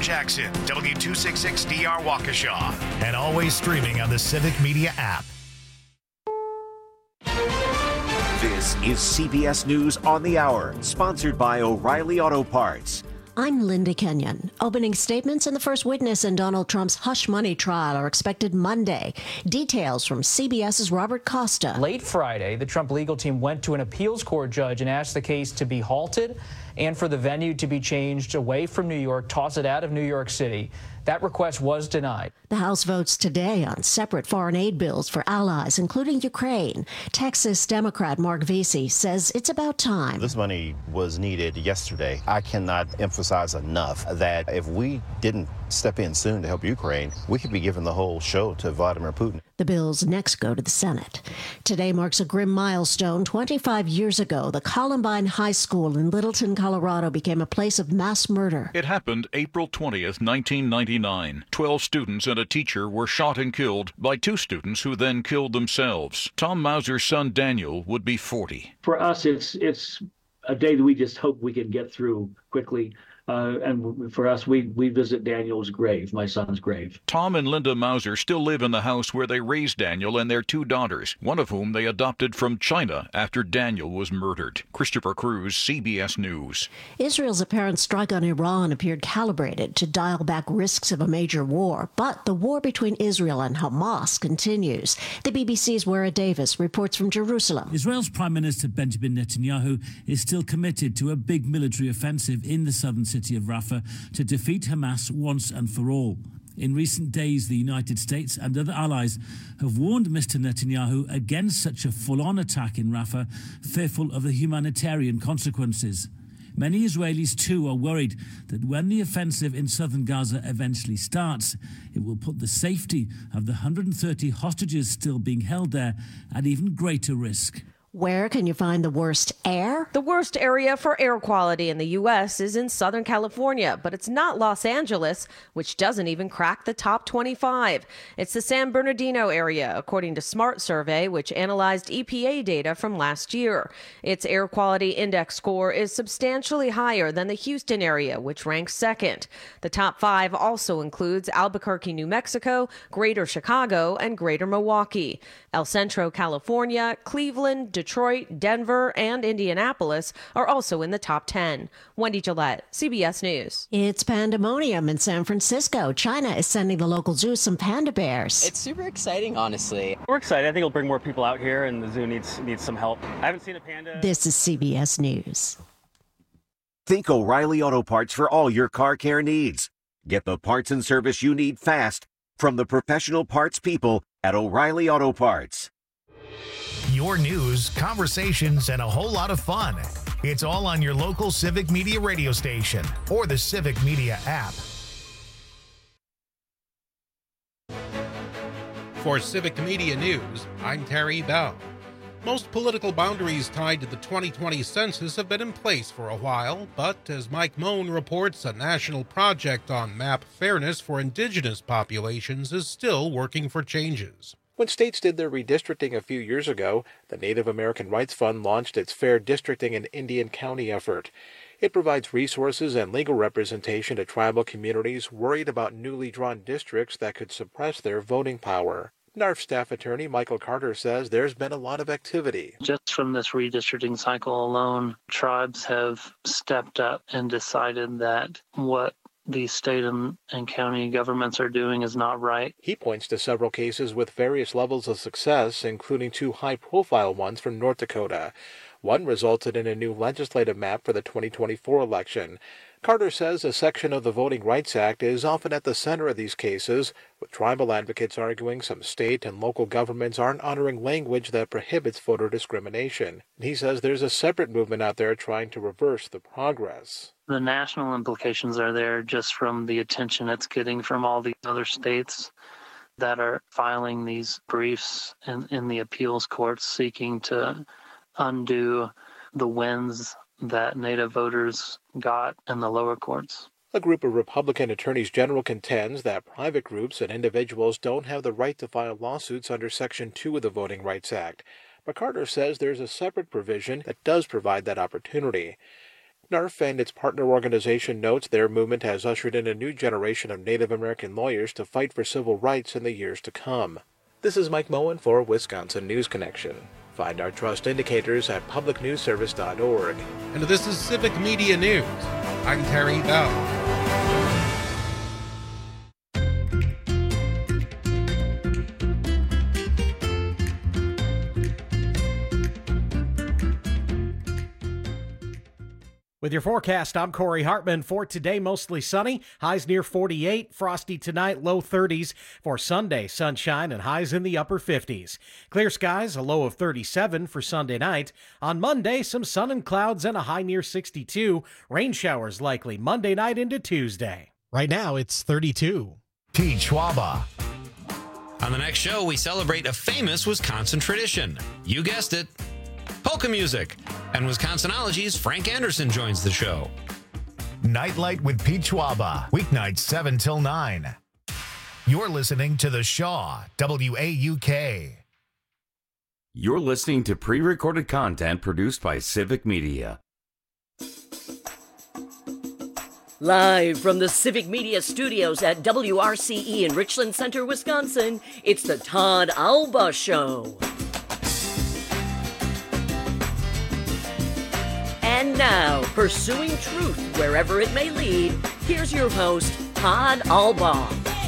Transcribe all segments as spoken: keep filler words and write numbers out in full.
Jackson, W two sixty-six D R Waukesha, and always streaming on the Civic Media app. This is C B S News on the Hour, sponsored by O'Reilly Auto Parts. I'm Linda Kenyon. Opening statements and the first witness in Donald Trump's hush money trial are expected Monday. Details from CBS's Robert Costa. Late Friday, the Trump legal team went to an appeals court judge and asked the case to be halted and for the venue to be changed away from New York, toss it out of New York City. That request was denied. The House votes today on separate foreign aid bills for allies, including Ukraine. Texas Democrat Mark Vesey says it's about time. This money was needed yesterday. I cannot emphasize enough that if we didn't step in soon to help Ukraine, we could be giving the whole show to Vladimir Putin. The bills next go to the Senate. Today marks a grim milestone. twenty-five years ago, the Columbine High School in Littleton, Colorado became a place of mass murder. It happened April twentieth, nineteen ninety-nine. Twelve students and a teacher were shot and killed by two students who then killed themselves. Tom Mauser's son Daniel would be forty. For us, it's it's a day that we just hope we can get through quickly. Uh, and for us, we, we visit Daniel's grave, my son's grave. Tom and Linda Mauser still live in the house where they raised Daniel and their two daughters, one of whom they adopted from China after Daniel was murdered. Christopher Cruz, C B S News. Israel's apparent strike on Iran appeared calibrated to dial back risks of a major war, but the war between Israel and Hamas continues. The B B C's Wera Davis reports from Jerusalem. Israel's Prime Minister Benjamin Netanyahu is still committed to a big military offensive in the southern city of Rafah to defeat Hamas once and for all. In recent days, the United States and other allies have warned Mister Netanyahu against such a full-on attack in Rafah, fearful of the humanitarian consequences. Many Israelis, too, are worried that when the offensive in southern Gaza eventually starts, it will put the safety of the one hundred thirty hostages still being held there at even greater risk. Where can you find the worst air? The worst area for air quality in the U S is in Southern California, but it's not Los Angeles, which doesn't even crack the top twenty-five. It's the San Bernardino area, according to SMART Survey, which analyzed E P A data from last year. Its air quality index score is substantially higher than the Houston area, which ranks second. The top five also includes Albuquerque, New Mexico, Greater Chicago, and Greater Milwaukee. El Centro, California, Cleveland, Detroit, Denver, and Indianapolis are also in the top ten. Wendy Gillette, C B S News. It's pandemonium in San Francisco. China is sending the local zoo some panda bears. It's super exciting, honestly. We're excited. I think it'll bring more people out here, and the zoo needs needs some help. I haven't seen a panda. This is C B S News. Think O'Reilly Auto Parts for all your car care needs. Get the parts and service you need fast from the professional parts people at O'Reilly Auto Parts. Your news, conversations, and a whole lot of fun. It's all on your local Civic Media radio station or the Civic Media app. For Civic Media News, I'm Terry Bell. Most political boundaries tied to the twenty twenty census have been in place for a while, but as Mike Moen reports, a national project on map fairness for indigenous populations is still working for changes. When states did their redistricting a few years ago, the Native American Rights Fund launched its Fair Districting in Indian County effort. It provides resources and legal representation to tribal communities worried about newly drawn districts that could suppress their voting power. N A R F staff attorney Michael Carter says there's been a lot of activity. Just from this redistricting cycle alone, tribes have stepped up and decided that what these state and, and county governments are doing is not right. He points to several cases with various levels of success, including two high-profile ones from North Dakota. One resulted in a new legislative map for the twenty twenty-four election. Carter says a section of the Voting Rights Act is often at the center of these cases, with tribal advocates arguing some state and local governments aren't honoring language that prohibits voter discrimination. He says there's a separate movement out there trying to reverse the progress. The national implications are there just from the attention it's getting from all these other states that are filing these briefs in, in the appeals courts seeking to undo the wins that Native voters got in the lower courts. A group of Republican attorneys general contends that private groups and individuals don't have the right to file lawsuits under Section two of the Voting Rights Act. But Carter says there's a separate provision that does provide that opportunity. N A R F and its partner organization notes their movement has ushered in a new generation of Native American lawyers to fight for civil rights in the years to come. This is Mike Moen for Wisconsin News Connection. Find our trust indicators at public news service dot org. And this is Civic Media News. I'm Terry Bell. With your forecast, I'm Corey Hartman. For today, mostly sunny, highs near forty-eight, frosty tonight, low thirties. For Sunday, sunshine and highs in the upper fifties. Clear skies, a low of thirty-seven for Sunday night. On Monday, some sun and clouds and a high near sixty-two. Rain showers likely Monday night into Tuesday. Right now, it's thirty-two. Pete Schwaba. On the next show, we celebrate a famous Wisconsin tradition. You guessed it. Polka music. And Wisconsinology's Frank Anderson joins the show. Nightlight with Pete Schwaba. Weeknights seven till nine. You're listening to The Shaw, W A U K. You're listening to pre-recorded content produced by Civic Media. Live from the Civic Media Studios at W R C E in Richland Center, Wisconsin, it's the Todd Alba Show. And now, pursuing truth wherever it may lead, here's your host, Todd Alba.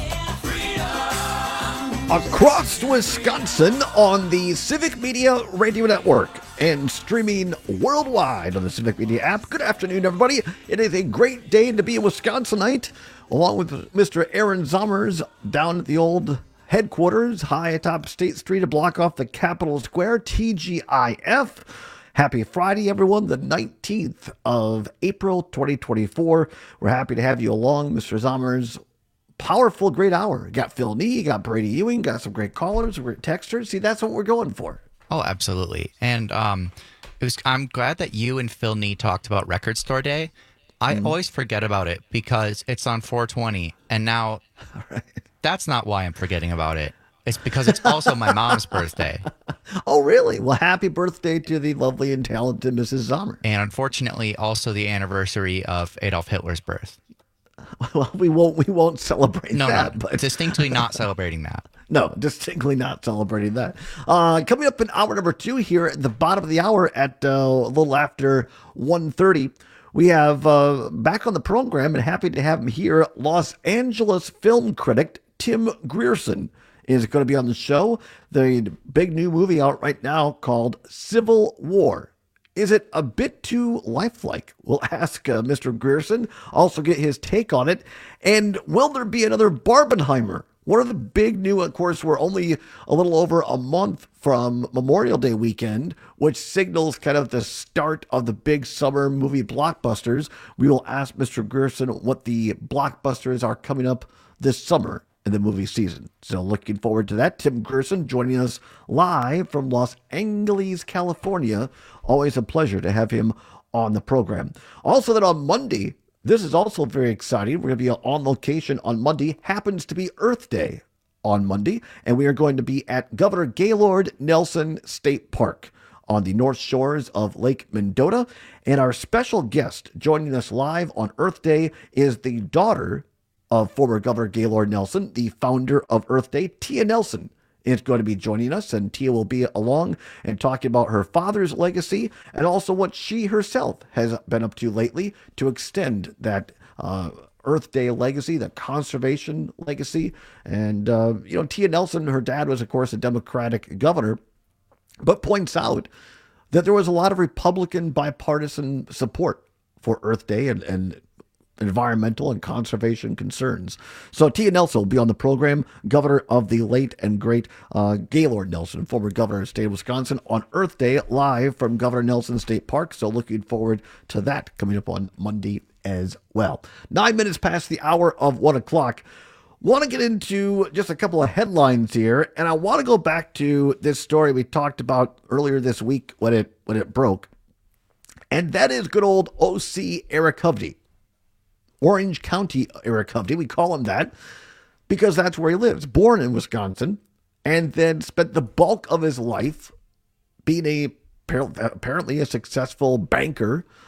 Across Wisconsin on the Civic Media Radio Network and streaming worldwide on the Civic Media app. Good afternoon, everybody. It is a great day to be a Wisconsinite, along with Mister Aaron Zommers down at the old headquarters, high atop State Street, a block off the Capitol Square, T G I F. Happy Friday, everyone, the nineteenth of April, twenty twenty-four. We're happy to have you along, Mister Zommers. Powerful, great hour. You got Phil Nee, you got Brady Ewing, got some great callers, great texters. See, that's what we're going for. Oh, absolutely. And um, it was. I'm glad that you and Phil Nee talked about Record Store Day. I mm. always forget about it because it's on four twenty, and now right. That's not why I'm forgetting about it. It's because it's also my mom's birthday. Oh, really? Well, happy birthday to the lovely and talented Missus Zommers. And unfortunately, also the anniversary of Adolf Hitler's birth. Well, we won't we won't celebrate no, that. No, but distinctly not celebrating that. No, distinctly not celebrating that. Uh, coming up in hour number two here at the bottom of the hour at uh, a little after one thirty, we have uh, back on the program, and happy to have him here, Los Angeles film critic Tim Grierson is going to be on the show. The big new movie out right now called Civil War. Is it a bit too lifelike? We'll ask uh, Mister Grierson, also get his take on it. And will there be another Barbenheimer? One of the big new, of course, we're only a little over a month from Memorial Day weekend, which signals kind of the start of the big summer movie blockbusters. We will ask Mister Grierson what the blockbusters are coming up this summer in the movie season. So looking forward to that. Tim Grierson joining us live from Los Angeles, California. Always a pleasure to have him on the program. Also that on Monday, this is also very exciting. We're going to be on location on Monday. Happens to be Earth Day on Monday. And we are going to be at Governor Gaylord Nelson State Park on the north shores of Lake Mendota. And our special guest joining us live on Earth Day is the daughter of former Governor Gaylord Nelson, the founder of Earth Day. Tia Nelson is going to be joining us, and Tia will be along and talking about her father's legacy and also what she herself has been up to lately to extend that uh, Earth Day legacy, the conservation legacy. And, uh, you know, Tia Nelson, her dad was, of course, a Democratic governor, but points out that there was a lot of Republican bipartisan support for Earth Day and, and environmental and conservation concerns. So Tia Nelson will be on the program, governor of the late and great uh, Gaylord Nelson, former governor of the state of Wisconsin, on Earth Day, live from Governor Nelson State Park. So looking forward to that coming up on Monday as well. Nine minutes past the hour of one o'clock. Want to get into just a couple of headlines here, and I want to go back to this story we talked about earlier this week when it when it broke, and that is good old O C Eric Hovde. Orange County Eric Hovde. We call him that because that's where he lives. Born in Wisconsin, and then spent the bulk of his life being a apparently a successful banker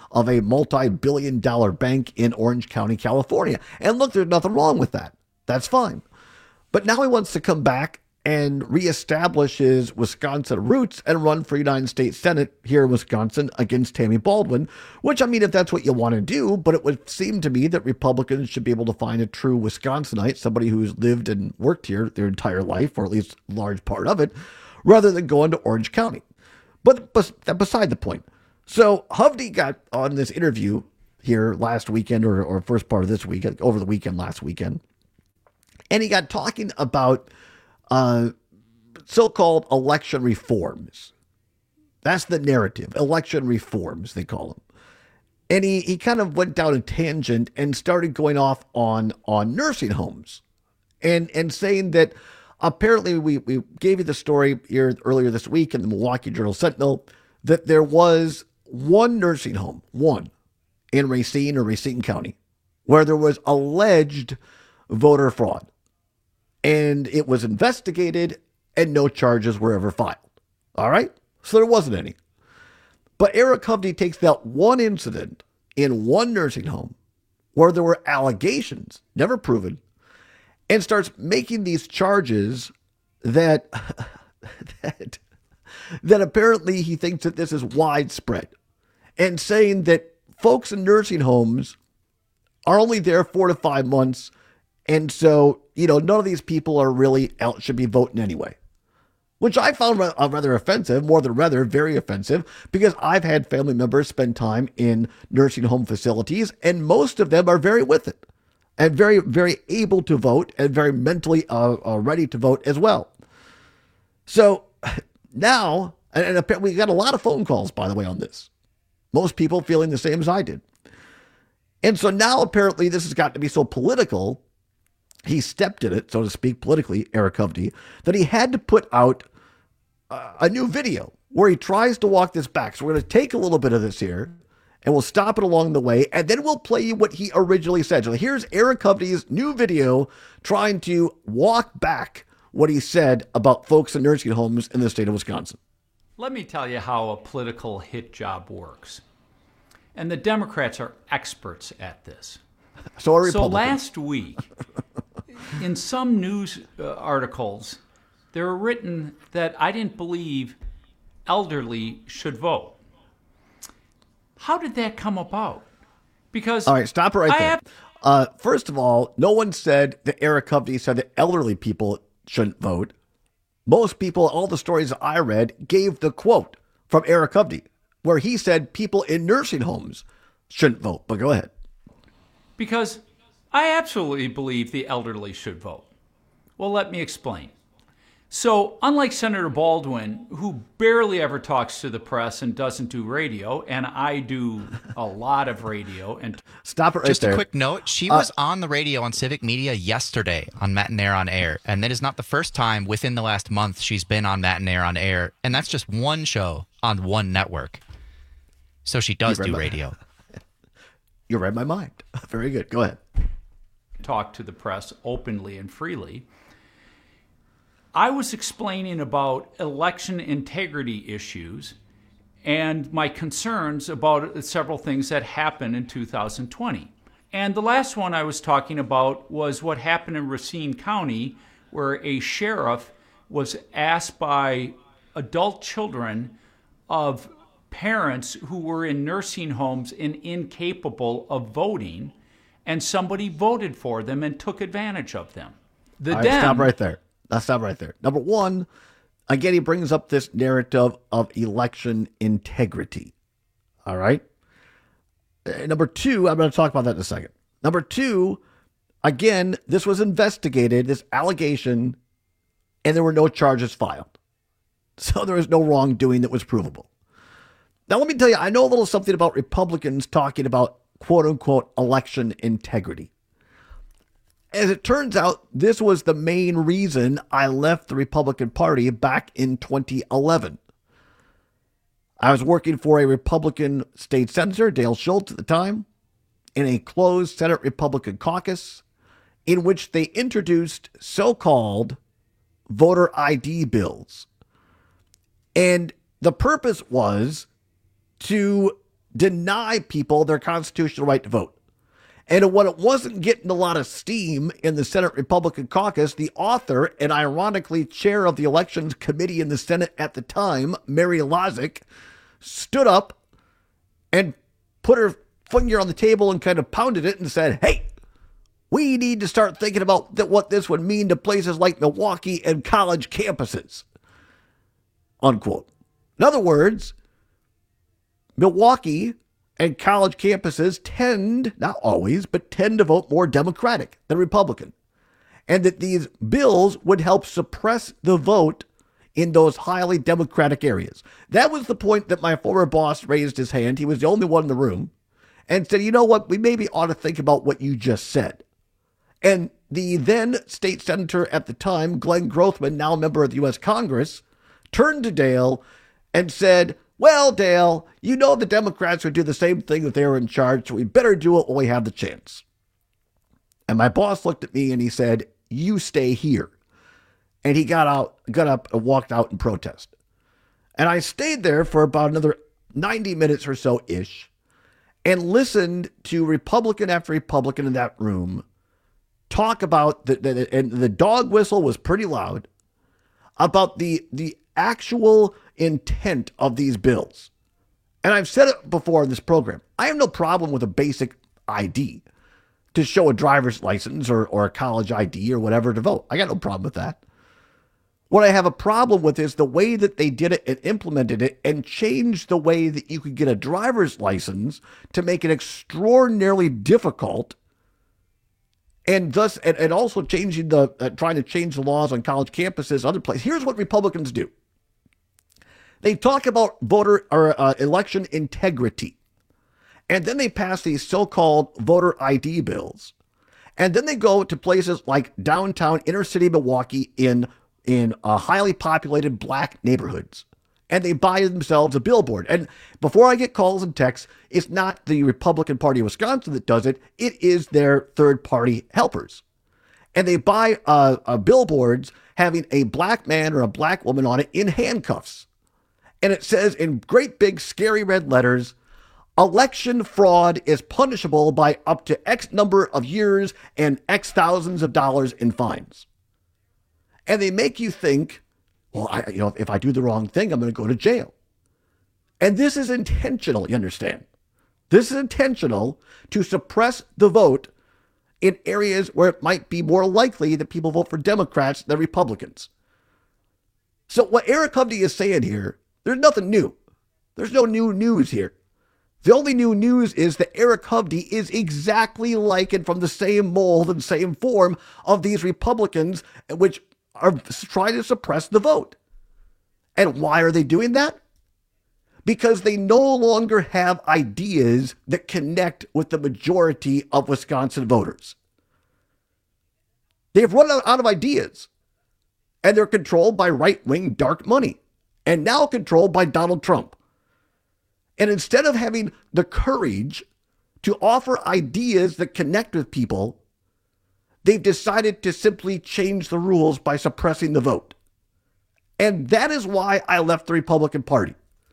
of a multi-billion dollar bank in Orange County, California. And look, there's nothing wrong with that. That's fine. But now he wants to come back and reestablish his Wisconsin roots and run for United States Senate here in Wisconsin against Tammy Baldwin, which, I mean, if that's what you want to do, but it would seem to me that Republicans should be able to find a true Wisconsinite, somebody who's lived and worked here their entire life, or at least a large part of it, rather than going to Orange County. But beside the point. So Hovde got on this interview here last weekend, or, or first part of this week, over the weekend, last weekend, and he got talking about Uh, so-called election reforms. That's the narrative. Election reforms, they call them. And he, he kind of went down a tangent and started going off on, on nursing homes and, and saying that apparently we, we gave you the story here earlier this week in the Milwaukee Journal-Sentinel that there was one nursing home, one, in Racine or Racine County, where there was alleged voter fraud. And it was investigated and no charges were ever filed. All right? So there wasn't any. But Eric Hovde takes that one incident in one nursing home where there were allegations, never proven, and starts making these charges that, that, that apparently he thinks that this is widespread, and saying that folks in nursing homes are only there four to five months. And so, you know, none of these people are really out, should be voting anyway, which I found rather offensive, more than rather very offensive, because I've had family members spend time in nursing home facilities, and most of them are very with it and very, very able to vote and very mentally uh, uh, ready to vote as well. So now, and, and we got a lot of phone calls, by the way, on this. Most people feeling the same as I did. And so now apparently this has got to be so political, he stepped in it, so to speak, politically, Eric Hovde, that he had to put out uh, a new video where he tries to walk this back. So we're going to take a little bit of this here, and we'll stop it along the way, and then we'll play you what he originally said. So here's Eric Hovde's new video trying to walk back what he said about folks in nursing homes in the state of Wisconsin. Let me tell you how a political hit job works. And the Democrats are experts at this. So are So Republicans. last week, in some news uh, articles, they were written that I didn't believe elderly should vote. How did that come about? Because all right, stop it right I there. have- uh, first of all, no one said that Eric Hovde said that elderly people shouldn't vote. Most people, all the stories I read, gave the quote from Eric Hovde, where he said people in nursing homes shouldn't vote. But go ahead. Because I absolutely believe the elderly should vote. Well, let me explain. So, unlike Senator Baldwin, who barely ever talks to the press and doesn't do radio, and I do a lot of radio and stop it right Just there. a quick note, she Uh, was on the radio on Civic Media yesterday on Mattinaire on Air, and that is not the first time within the last month she's been on Mattinaire on Air, and that's just one show on one network. So she does You read do my- radio. You read my mind. Very good. Go ahead. talk to the press openly and freely. I was explaining about election integrity issues and my concerns about several things that happened in two thousand twenty. And the last one I was talking about was what happened in Racine County, where a sheriff was asked by adult children of parents who were in nursing homes and incapable of voting, and somebody voted for them and took advantage of them. The All right, Dem- stop right there. Now stop right there. Number one, again, he brings up this narrative of election integrity. All right. Uh, Number two, I'm going to talk about that in a second. Number two, again, this was investigated, this allegation, and there were no charges filed. So there was no wrongdoing that was provable. Now, let me tell you, I know a little something about Republicans talking about quote unquote election integrity. As it turns out, this was the main reason I left the Republican Party back in twenty eleven. I was working for a Republican state senator, Dale Schultz at the time, in a closed Senate Republican caucus in which they introduced so-called voter I D bills. And the purpose was to deny people their constitutional right to vote. And when it wasn't getting a lot of steam in the Senate Republican caucus, the author and ironically chair of the elections committee in the Senate at the time, Mary Lozic, stood up and put her finger on the table and kind of pounded it and said, hey, we need to start thinking about th- what this would mean to places like Milwaukee and college campuses, unquote. In other words, Milwaukee and college campuses tend, not always, but tend to vote more Democratic than Republican. And that these bills would help suppress the vote in those highly Democratic areas. That was the point that my former boss raised his hand. He was the only one in the room and said, you know what, we maybe ought to think about what you just said. And the then state senator at the time, Glenn Grothman, now a member of the U S Congress, turned to Dale and said, well, Dale, you know the Democrats would do the same thing if they were in charge, so we better do it when we have the chance. And my boss looked at me and he said, you stay here. And he got out, got up and walked out in protest. And I stayed there for about another ninety minutes or so-ish and listened to Republican after Republican in that room talk about, the, the and the dog whistle was pretty loud, about the the actual intent of these bills. And I've said it before in this program. I have no problem with a basic I D to show a driver's license or, or a college I D or whatever to vote. I got no problem with that. What I have a problem with is the way that they did it and implemented it and changed the way that you could get a driver's license to make it extraordinarily difficult, and thus, and, and also changing the, uh, trying to change the laws on college campuses, other places. Here's what Republicans do. They talk about voter or uh, election integrity, and then they pass these so-called voter I D bills, and then they go to places like downtown inner city Milwaukee in in uh, highly populated black neighborhoods, and they buy themselves a billboard. And before I get calls and texts, it's not the Republican Party of Wisconsin that does it; it is their third-party helpers, and they buy uh, uh, billboards having a black man or a black woman on it in handcuffs. And it says in great big scary red letters, election fraud is punishable by up to X number of years and X thousands of dollars in fines. And they make you think, well, I, you know, if I do the wrong thing, I'm going to go to jail. And this is intentional, you understand? This is intentional to suppress the vote in areas where it might be more likely that people vote for Democrats than Republicans. So what Eric Hovde is saying here, there's nothing new. There's no new news here. The only new news is that Eric Hovde is exactly like and from the same mold and same form of these Republicans, which are trying to suppress the vote. And why are they doing that? Because they no longer have ideas that connect with the majority of Wisconsin voters. They've run out of ideas, and they're controlled by right-wing dark money, and now controlled by Donald Trump. And instead of having the courage to offer ideas that connect with people, they've decided to simply change the rules by suppressing the vote. And that is why I left the Republican Party.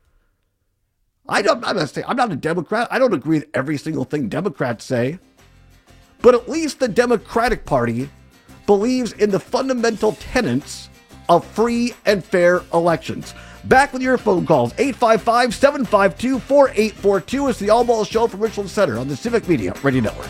I don't, I'm, not saying, I'm not a Democrat. I don't agree with every single thing Democrats say. But at least the Democratic Party believes in the fundamental tenets of free and fair elections. Back with your phone calls. eight five five, seven five two, four eight four two is the All Ball Show from Richland Center on the Civic Media Radio Network.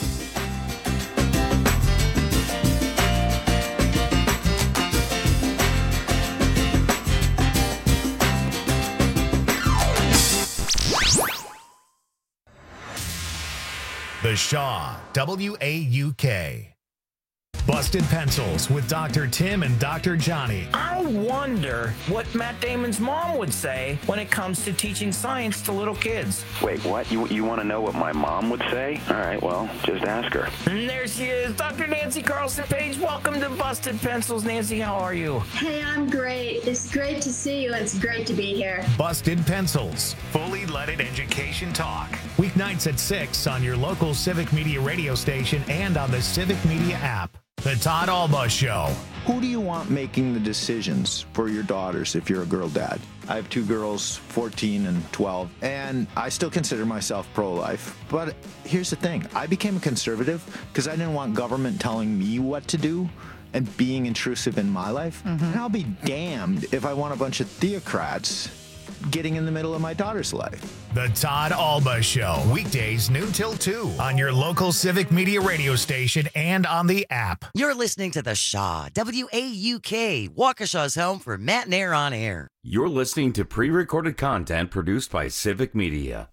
The Shaw, W A U K. Busted Pencils with Doctor Tim and Doctor Johnny. I wonder what Matt Damon's mom would say when it comes to teaching science to little kids. Wait, what? You you want to know what my mom would say? All right, well, just ask her. And there she is, Doctor Nancy Carlson Page. Welcome to Busted Pencils. Nancy, how are you? Hey, I'm great. It's great to see you. It's great to be here. Busted Pencils, fully leaded education talk. Weeknights at six on your local Civic Media radio station and on the Civic Media app. The Todd Alba Show. Who do you want making the decisions for your daughters if you're a girl dad? I have two girls, fourteen and twelve, and I still consider myself pro-life. But here's the thing. I became a conservative because I didn't want government telling me what to do and being intrusive in my life. Mm-hmm. And I'll be damned if I want a bunch of theocrats getting in the middle of my daughter's life. The Todd Alba Show, weekdays noon till two on your local Civic Media radio station and on the app. You're listening to The Shaw, W A U K, Waukesha's home for Matt and Air on air. You're listening to pre-recorded content produced by Civic Media.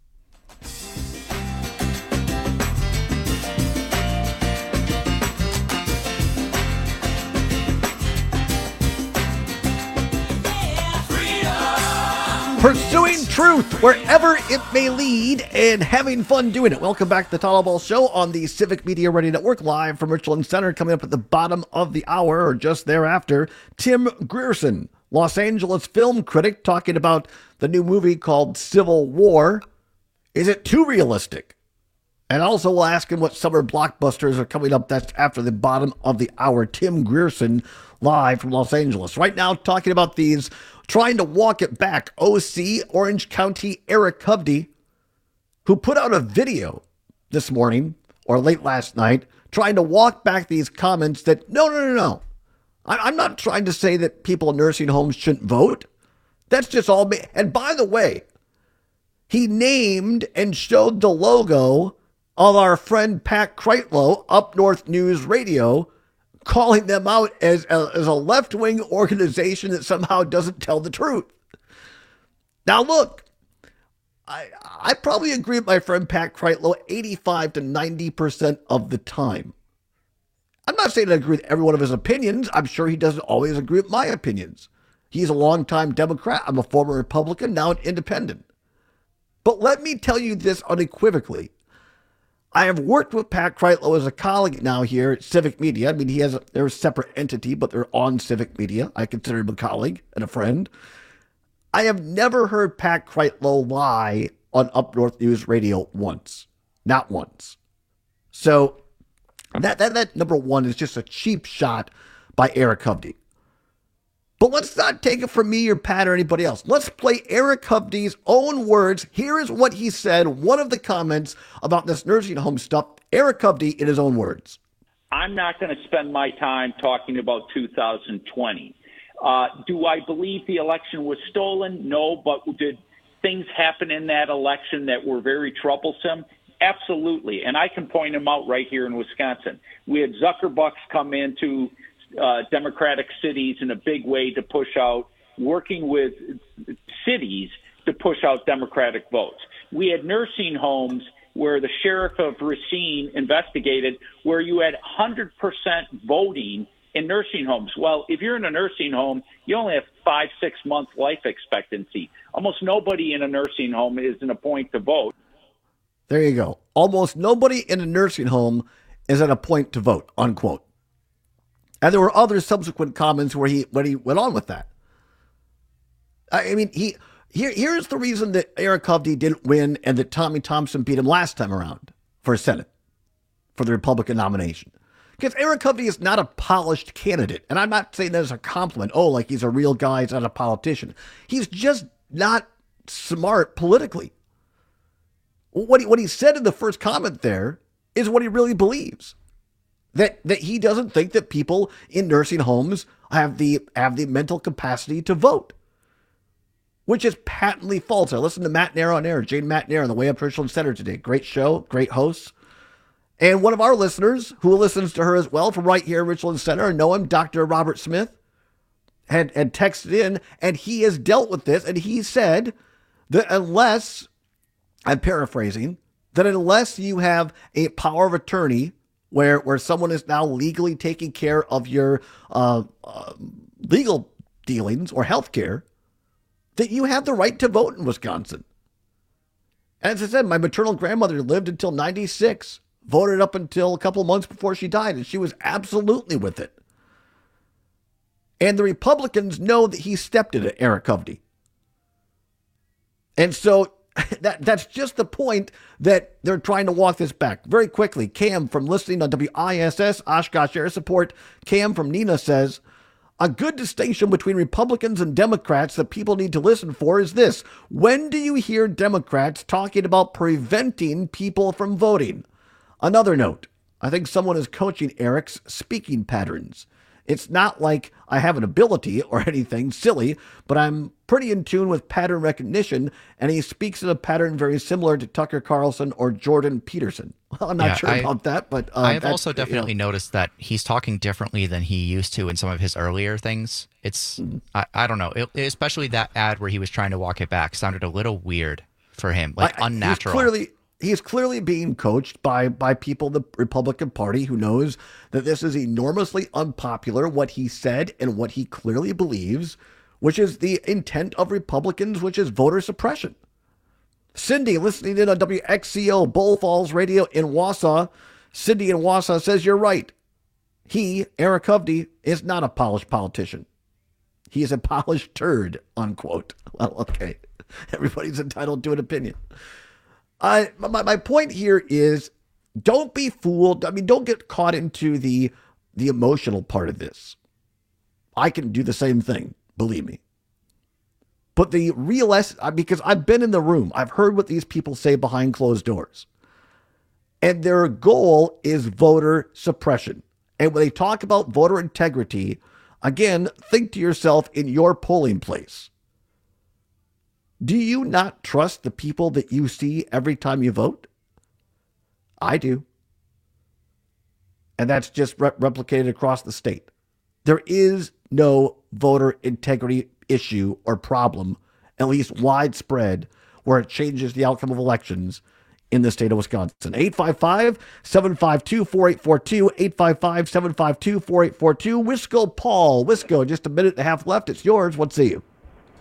Pursuing truth wherever it may lead and having fun doing it. Welcome back to the Todd Alba Show on the Civic Media Radio Network, live from Richland Center. Coming up at the bottom of the hour or just thereafter, Tim Grierson, Los Angeles film critic, talking about the new movie called Civil War. Is it too realistic? And also we'll ask him what summer blockbusters are coming up. That's after the bottom of the hour. Tim Grierson, live from Los Angeles. Right now, talking about these trying to walk it back. O C, Orange County, Eric Hovde, who put out a video this morning or late last night trying to walk back these comments that, no, no, no, no. I'm not trying to say that people in nursing homes shouldn't vote. That's just all me. And by the way, he named and showed the logo of our friend Pat Kreitlow, Up North News Radio, calling them out as a, as a left-wing organization that somehow doesn't tell the truth. Now, look, I I probably agree with my friend Pat Kreitlow eighty-five to ninety percent of the time. I'm not saying I agree with every one of his opinions. I'm sure he doesn't always agree with my opinions. He's a longtime Democrat. I'm a former Republican, now an independent. But let me tell you this unequivocally. I have worked with Pat Kreitlow as a colleague now here at Civic Media. I mean, he has a, they're a separate entity, but they're on Civic Media. I consider him a colleague and a friend. I have never heard Pat Kreitlow lie on Up North News Radio once. Not once. So that, that, that number one is just a cheap shot by Eric Hovde. But let's not take it from me or Pat or anybody else. Let's play Eric Hovde's own words. Here is what he said, one of the comments about this nursing home stuff. Eric Hovde in his own words. I'm not going to spend my time talking about two thousand twenty. Uh, do I believe the election was stolen? No, but did things happen in that election that were very troublesome? Absolutely. And I can point them out right here in Wisconsin. We had Zuckerbucks come into Uh, Democratic cities in a big way to push out, working with cities to push out Democratic votes. We had nursing homes where the sheriff of Racine investigated where you had one hundred percent voting in nursing homes. Well, if you're in a nursing home, you only have five, six months life expectancy. Almost nobody in a nursing home is in a point to vote. There you go. Almost nobody in a nursing home is at a point to vote, unquote. And there were other subsequent comments where he when he went on with that. I mean, he here here's the reason that Eric Hovde didn't win and that Tommy Thompson beat him last time around for Senate, for the Republican nomination. Because Eric Hovde is not a polished candidate. And I'm not saying that as a compliment. Oh, like he's a real guy, he's not a politician. He's just not smart politically. What he, what he said in the first comment there is what he really believes. That that he doesn't think that people in nursing homes have the have the mental capacity to vote, which is patently false. I listened to Matt Nair on air, Jane Matt Nair on the way up to Richland Center today. Great show, great hosts. And one of our listeners who listens to her as well from right here in Richland Center, and know him, Doctor Robert Smith, had, had texted in, and he has dealt with this, and he said that unless, I'm paraphrasing, that unless you have a power of attorney where where someone is now legally taking care of your uh, uh, legal dealings or health care, that you have the right to vote in Wisconsin. And as I said, my maternal grandmother lived until ninety-six, voted up until a couple of months before she died, and she was absolutely with it. And the Republicans know that he stepped in it, Eric Hovde. And so That that's just the point that they're trying to walk this back. Very quickly, Cam from listening on W I S S, Oshkosh Air Support, Cam from Neenah says, A good distinction between Republicans and Democrats that people need to listen for is this. When do you hear Democrats talking about preventing people from voting? Another note. I think someone is coaching Eric's speaking patterns. It's not like I have an ability or anything silly, but I'm pretty in tune with pattern recognition, and he speaks in a pattern very similar to Tucker Carlson or Jordan Peterson. Well, I'm not Yeah, sure I- about that, but uh, I've that's, also definitely you know, noticed that he's talking differently than he used to in some of his earlier things. It's, I, I don't know, it, especially that ad where he was trying to walk it back sounded a little weird for him, like I- unnatural. He's clearly, he's clearly being coached by by people in the Republican Party who knows that this is enormously unpopular, what he said and what he clearly believes, which is the intent of Republicans, which is voter suppression. Cindy, listening in on W X C O, Bull Falls Radio in Wausau. Cindy in Wausau says you're right. He, Eric Hovde, is not a polished politician. He is a polished turd, unquote. Well, okay. Everybody's entitled to an opinion. I, my, my point here is don't be fooled. I mean, don't get caught into the the emotional part of this. I can do the same thing, believe me. But the real essence, because I've been in the room, I've heard what these people say behind closed doors. And their goal is voter suppression. And when they talk about voter integrity, again, think to yourself in your polling place. Do you not trust the people that you see every time you vote? I do. And that's just re- replicated across the state. There is no voter integrity issue or problem, at least widespread, where it changes the outcome of elections in the state of Wisconsin. eight five five, seven five two, four eight four two, eight five five, seven five two, four eight four two. Wisco Paul. Wisco, just a minute and a half left. It's yours. What say you?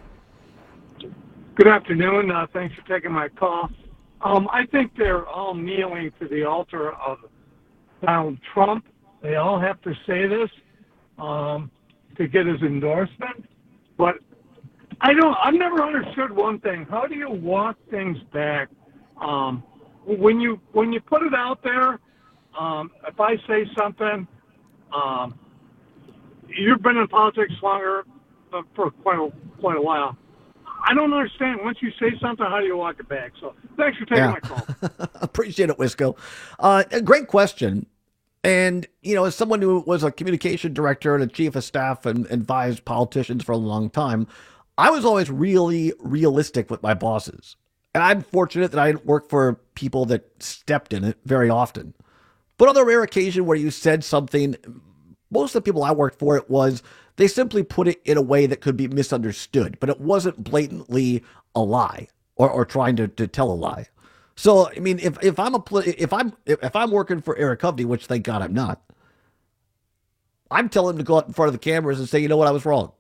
Good afternoon. Uh, thanks for taking my call. Um, I think they're all kneeling to the altar of Donald Trump. They all have to say this um, to get his endorsement. But I don't. I've never understood one thing. How do you walk things back? Um, when you when you put it out there, um, if I say something, um, you've been in politics longer uh, for quite a, quite a while. I don't understand. Once you say something, how do you walk it back? So thanks for taking Yeah. my call. Appreciate it, Wisco. Uh, a great question. And, you know, as someone who was a communication director and a chief of staff and advised politicians for a long time, I was always really realistic with my bosses. And I'm fortunate that I didn't work for people that stepped in it very often. But on the rare occasion where you said something, most of the people I worked for, it was they simply put it in a way that could be misunderstood, but it wasn't blatantly a lie or, or trying to, to tell a lie. So, I mean, if, if I'm a if I'm if I'm working for Eric Hovde, which thank God I'm not, I'm telling him to go out in front of the cameras and say, you know what, I was wrong.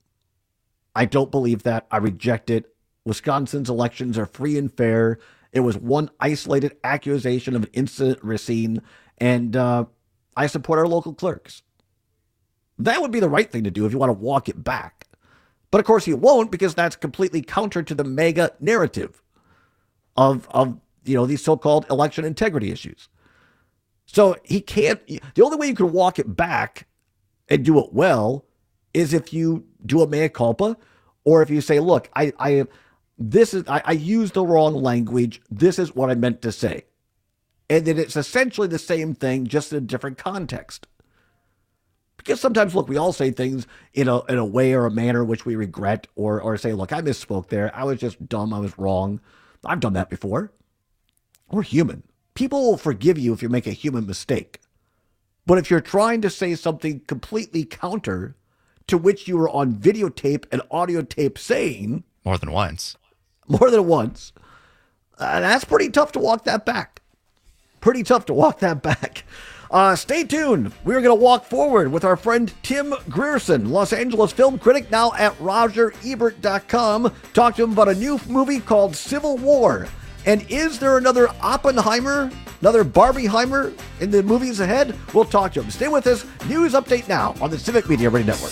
I don't believe that. I reject it. Wisconsin's elections are free and fair. It was one isolated accusation of an incident at Racine, and uh, I support our local clerks. That would be the right thing to do if you want to walk it back. But of course you won't, because that's completely counter to the mega narrative of, of you know, these so-called election integrity issues. So he can't, the only way you can walk it back and do it well is if you do a mea culpa, or if you say, look, I, I, this is, I, I used the wrong language. This is what I meant to say. And then it's essentially the same thing, just in a different context. Because sometimes, look, we all say things in a in a way or a manner which we regret, or or say, look, I misspoke there. I was just dumb. I was wrong. I've done that before. We're human. People will forgive you if you make a human mistake. But if you're trying to say something completely counter to which you were on videotape and audio tape saying... More than once. More than once. Uh, that's pretty tough to walk that back. Pretty tough to walk that back. Uh, stay tuned. We're going to walk forward with our friend Tim Grierson, Los Angeles film critic, now at Roger Ebert dot com. Talk to him about a new movie called Civil War. And is there another Oppenheimer, another Barbieheimer in the movies ahead? We'll talk to him. Stay with us. News update now on the Civic Media Radio Network.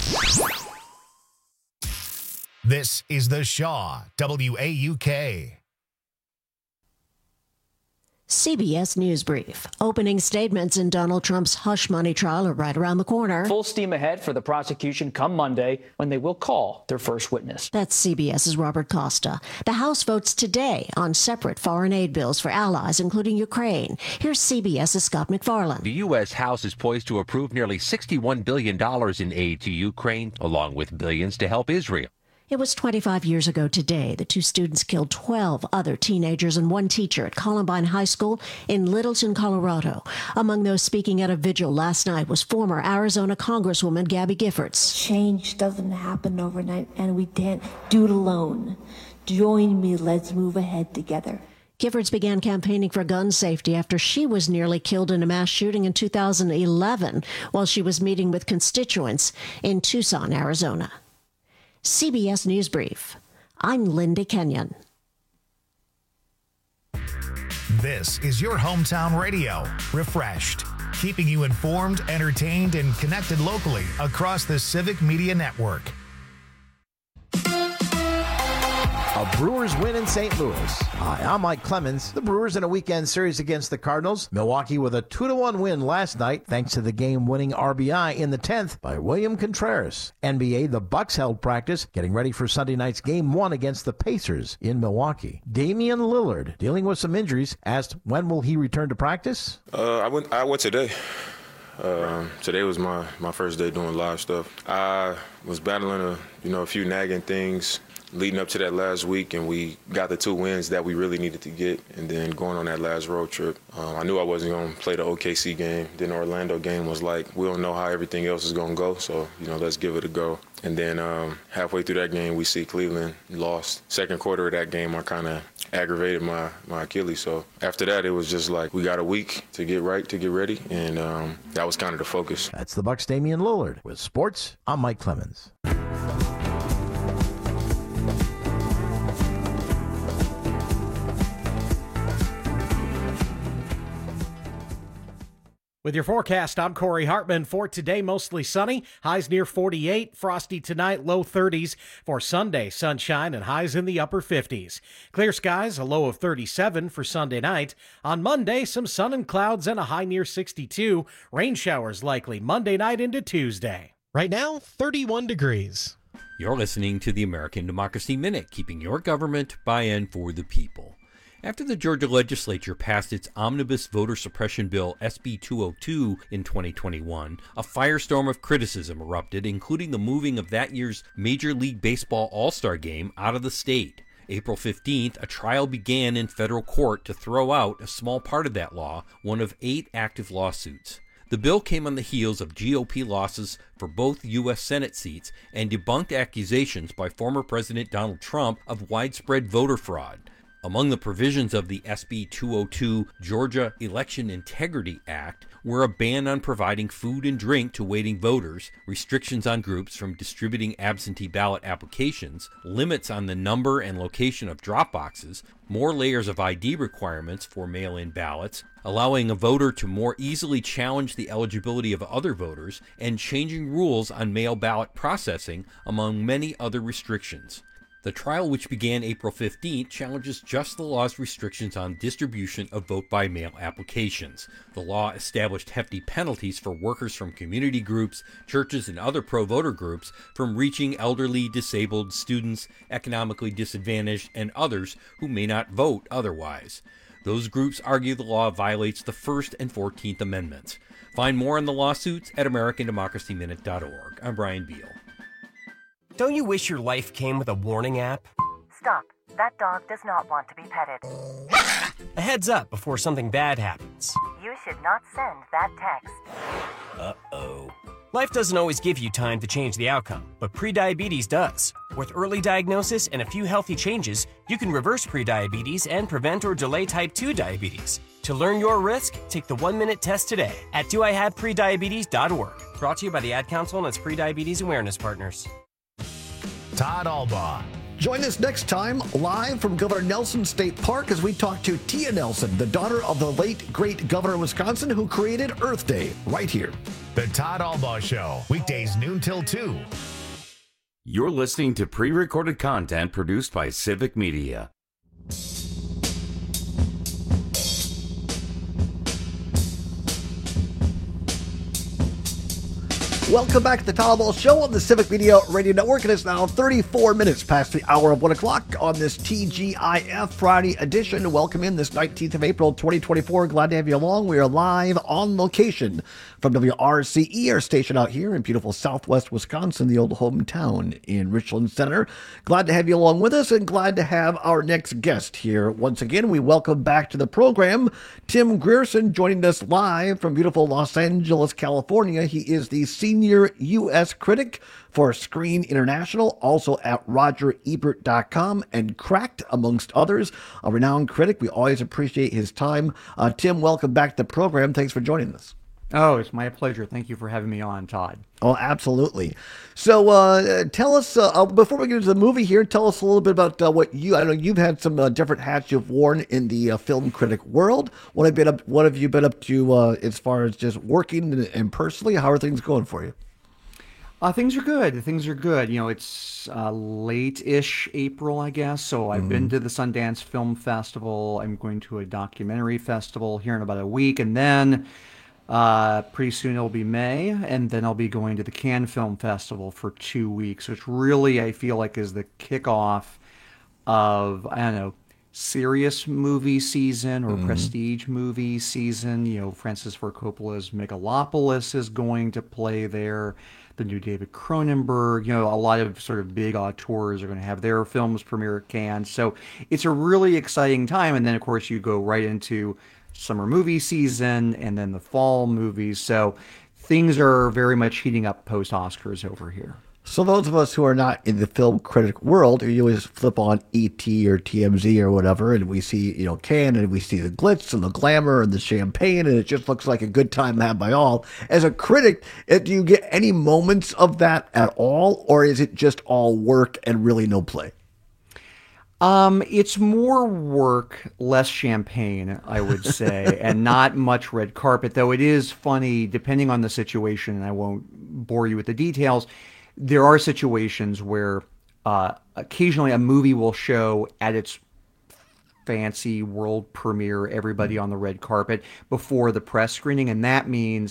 This is The Shaw, W A U K. C B S News Brief. Opening statements in Donald Trump's hush money trial are right around the corner. Full steam ahead for the prosecution come Monday when they will call their first witness. That's CBS's Robert Costa. The House votes today on separate foreign aid bills for allies, including Ukraine. Here's CBS's Scott McFarland. The U S. House is poised to approve nearly sixty-one billion dollars in aid to Ukraine, along with billions to help Israel. It was twenty-five years ago today. The two students killed twelve other teenagers and one teacher at Columbine High School in Littleton, Colorado. Among those speaking at a vigil last night was former Arizona Congresswoman Gabby Giffords. Change doesn't happen overnight, and we can't do it alone. Join me. Let's move ahead together. Giffords began campaigning for gun safety after she was nearly killed in a mass shooting in two thousand eleven while she was meeting with constituents in Tucson, Arizona. C B S News Brief. I'm Linda Kenyon. This is your hometown radio, Refreshed, keeping you informed, entertained, and connected locally across the Civic Media Network. A Brewers win in Saint Louis. Hi, I'm Mike Clemens. The Brewers in a weekend series against the Cardinals. Milwaukee with a two to one win last night thanks to the game-winning R B I in the tenth by William Contreras. N B A, the Bucks held practice, getting ready for Sunday night's game one against the Pacers in Milwaukee. Damian Lillard, dealing with some injuries, asked when will he return to practice? Uh, I went. I went today. Uh, today was my, my first day doing live stuff. I was battling a you know a few nagging things leading up to that last week, and we got the two wins that we really needed to get. And then going on that last road trip, um, I knew I wasn't going to play the O K C game. Then the Orlando game was like, we don't know how everything else is going to go, so, you know, let's give it a go. And then um, halfway through that game, we see Cleveland lost. Second quarter of that game, I kind of aggravated my, my Achilles. So after that, it was just like, we got a week to get right, to get ready, and um, that was kind of the focus. That's the Bucks' Damian Lillard. With sports, I'm Mike Clemens. With your forecast, I'm Corey Hartman. For today, mostly sunny, highs near forty-eight, frosty tonight, low thirties. For Sunday, sunshine and highs in the upper fifties. Clear skies, a low of thirty-seven for Sunday night. On Monday, some sun and clouds and a high near sixty-two. Rain showers likely Monday night into Tuesday. Right now, thirty-one degrees. You're listening to the American Democracy Minute, keeping your government by and for the people. After the Georgia legislature passed its omnibus voter suppression bill S B two oh two in twenty twenty-one, a firestorm of criticism erupted, including the moving of that year's Major League Baseball All-Star Game out of the state. April fifteenth, a trial began in federal court to throw out a small part of that law, one of eight active lawsuits. The bill came on the heels of G O P losses for both U S Senate seats and debunked accusations by former President Donald Trump of widespread voter fraud. Among the provisions of the S B two oh two Georgia Election Integrity Act were a ban on providing food and drink to waiting voters, restrictions on groups from distributing absentee ballot applications, limits on the number and location of drop boxes, more layers of I D requirements for mail-in ballots, allowing a voter to more easily challenge the eligibility of other voters, and changing rules on mail ballot processing, among many other restrictions. The trial, which began April fifteenth, challenges just the law's restrictions on distribution of vote-by-mail applications. The law established hefty penalties for workers from community groups, churches, and other pro-voter groups from reaching elderly, disabled, students, economically disadvantaged, and others who may not vote otherwise. Those groups argue the law violates the First and Fourteenth Amendments. Find more on the lawsuits at American Democracy Minute dot org. I'm Brian Beal. Don't you wish your life came with a warning app? Stop. That dog does not want to be petted. A heads up before something bad happens. You should not send that text. Uh-oh. Life doesn't always give you time to change the outcome, but prediabetes does. With early diagnosis and a few healthy changes, you can reverse prediabetes and prevent or delay type two diabetes. To learn your risk, take the one-minute test today at do I have prediabetes dot org. Brought to you by the Ad Council and its Prediabetes Awareness Partners. Todd Albaugh. Join us next time live from Governor Nelson State Park as we talk to Tia Nelson, the daughter of the late, great governor of Wisconsin who created Earth Day, right here. The Todd Albaugh Show, weekdays noon till two. You're listening to pre-recorded content produced by Civic Media. Welcome back to the Tom Ball Show on the Civic Media Radio Network. It is now thirty-four minutes past the hour of one o'clock on this T G I F Friday edition. Welcome in this nineteenth of April, twenty twenty-four. Glad to have you along. We are live on location from W R C E, our station out here in beautiful southwest Wisconsin, the old hometown in Richland Center. Glad to have you along with us and glad to have our next guest here. Once again, we welcome back to the program Tim Grierson, joining us live from beautiful Los Angeles, California. He is the senior Senior U S critic for Screen International, also at roger ebert dot com and Cracked, amongst others. A renowned critic. We always appreciate his time. Uh, Tim, welcome back to the program. Thanks for joining us. Oh, it's my pleasure. Thank you for having me on, Todd. Oh, absolutely. So uh, tell us, uh, before we get into the movie here, tell us a little bit about uh, what you, I know you've had some uh, different hats you've worn in the uh, film critic world. What have, been up, what have you been up to uh, as far as just working and, and personally? How are things going for you? Uh, things are good. Things are good. You know, it's uh, late-ish April, I guess. So I've mm-hmm. been to the Sundance Film Festival. I'm going to a documentary festival here in about a week. And then uh, pretty soon it'll be May. And then I'll be going to the Cannes Film Festival for two weeks, which really I feel like is the kickoff of, I don't know, serious movie season or mm-hmm. prestige movie season. You know, Francis Ford Coppola's Megalopolis is going to play there. The new David Cronenberg, you know, a lot of sort of big auteurs are going to have their films premiere at Cannes. So it's a really exciting time. And then, of course, you go right into summer movie season and then the fall movies. So things are very much heating up post-Oscars over here. So those of us who are not in the film critic world, you always flip on E T or T M Z or whatever, and we see, you know, Cannes, and we see the glitz and the glamour and the champagne, and it just looks like a good time had by all. As a critic, do you get any moments of that at all, or is it just all work and really no play? Um, it's more work, less champagne, I would say, and not much red carpet, though it is funny, depending on the situation, and I won't bore you with the details. There are situations where uh, occasionally a movie will show at its fancy world premiere, everybody on the red carpet before the press screening, and that means